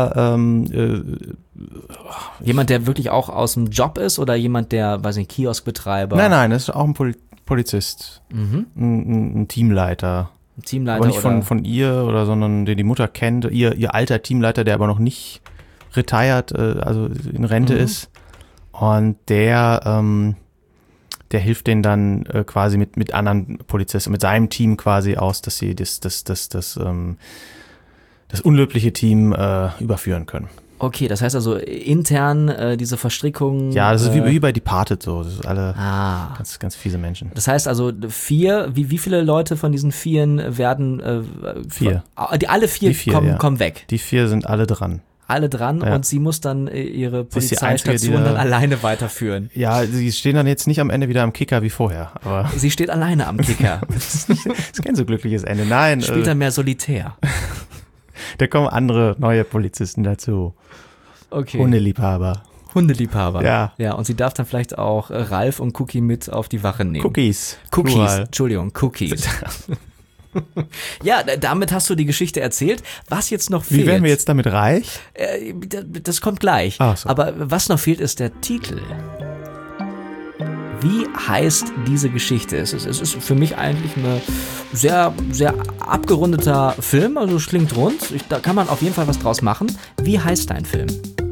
der wirklich auch aus dem Job ist, oder jemand, der, weiß nicht, Kioskbetreiber? Nein, das ist auch ein Polizist. Ein Teamleiter. Aber nicht von ihr sondern den die Mutter kennt. Ihr alter Teamleiter, der aber noch nicht retired, also in Rente ist. Und der hilft denen dann quasi mit anderen Polizisten, mit seinem Team quasi aus, dass sie das unlöbliche Team überführen können. Okay, das heißt also intern diese Verstrickung. Ja, das ist wie bei Departed so. Das ist alle ganz, ganz fiese Menschen. Das heißt also 4, wie viele Leute von diesen 4 werden 4. Alle 4 kommen weg. Die 4 sind alle dran. Alle dran und sie muss dann ihre Polizeistation dann alleine weiterführen. Ja, sie stehen dann jetzt nicht am Ende wieder am Kicker wie vorher. Aber sie steht alleine am Kicker. Das ist kein so glückliches Ende, nein. Spielt dann mehr solitär. Da kommen andere neue Polizisten dazu. Okay. Hundeliebhaber. Ja. Ja, und sie darf dann vielleicht auch Ralf und Cookie mit auf die Wache nehmen. Cookies. Entschuldigung, Cookies. Ja, damit hast du die Geschichte erzählt. Was jetzt noch fehlt. Wie werden wir jetzt damit reich? Das kommt gleich. Ach so. Aber was noch fehlt, ist der Titel. Wie heißt diese Geschichte? Es ist für mich eigentlich ein sehr, sehr abgerundeter Film. Also es klingt rund. Da kann man auf jeden Fall was draus machen. Wie heißt dein Film?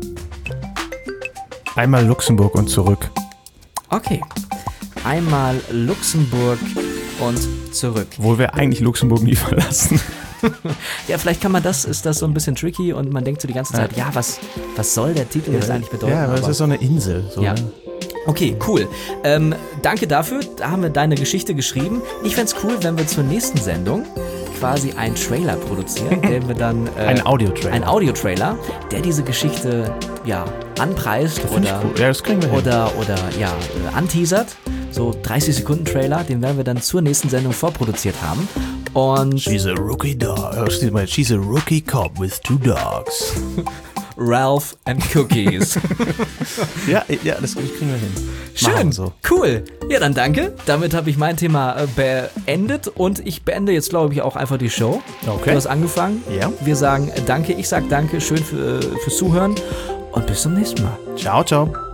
Einmal Luxemburg und zurück. Okay. Einmal Luxemburg und zurück. Obwohl wir eigentlich Luxemburg nie verlassen. Ja, vielleicht ist das so ein bisschen tricky und man denkt so die ganze Zeit, was soll der Titel jetzt eigentlich bedeuten? Ja, aber es ist so eine Insel. So, ja. Ne? Okay, cool. Danke dafür. Da haben wir deine Geschichte geschrieben. Ich fänd's cool, wenn wir zur nächsten Sendung quasi einen Trailer produzieren, den wir dann... Ein Audiotrailer. Ein Audiotrailer, der diese Geschichte, anpreist oder... Cool. Ja, das kriegen wir hin. Oder anteasert. So 30-Sekunden-Trailer, den werden wir dann zur nächsten Sendung vorproduziert haben. Und... She's a rookie dog. She's a rookie cop with 2 dogs. Ralph and Cookies. ja, das kriegen wir hin. Schön, so. Cool. Ja, dann danke. Damit habe ich mein Thema beendet und ich beende jetzt, glaube ich, auch einfach die Show. Okay. Du hast angefangen. Ja. Wir sagen danke, ich sage danke, schön fürs Zuhören und bis zum nächsten Mal. Ciao, ciao.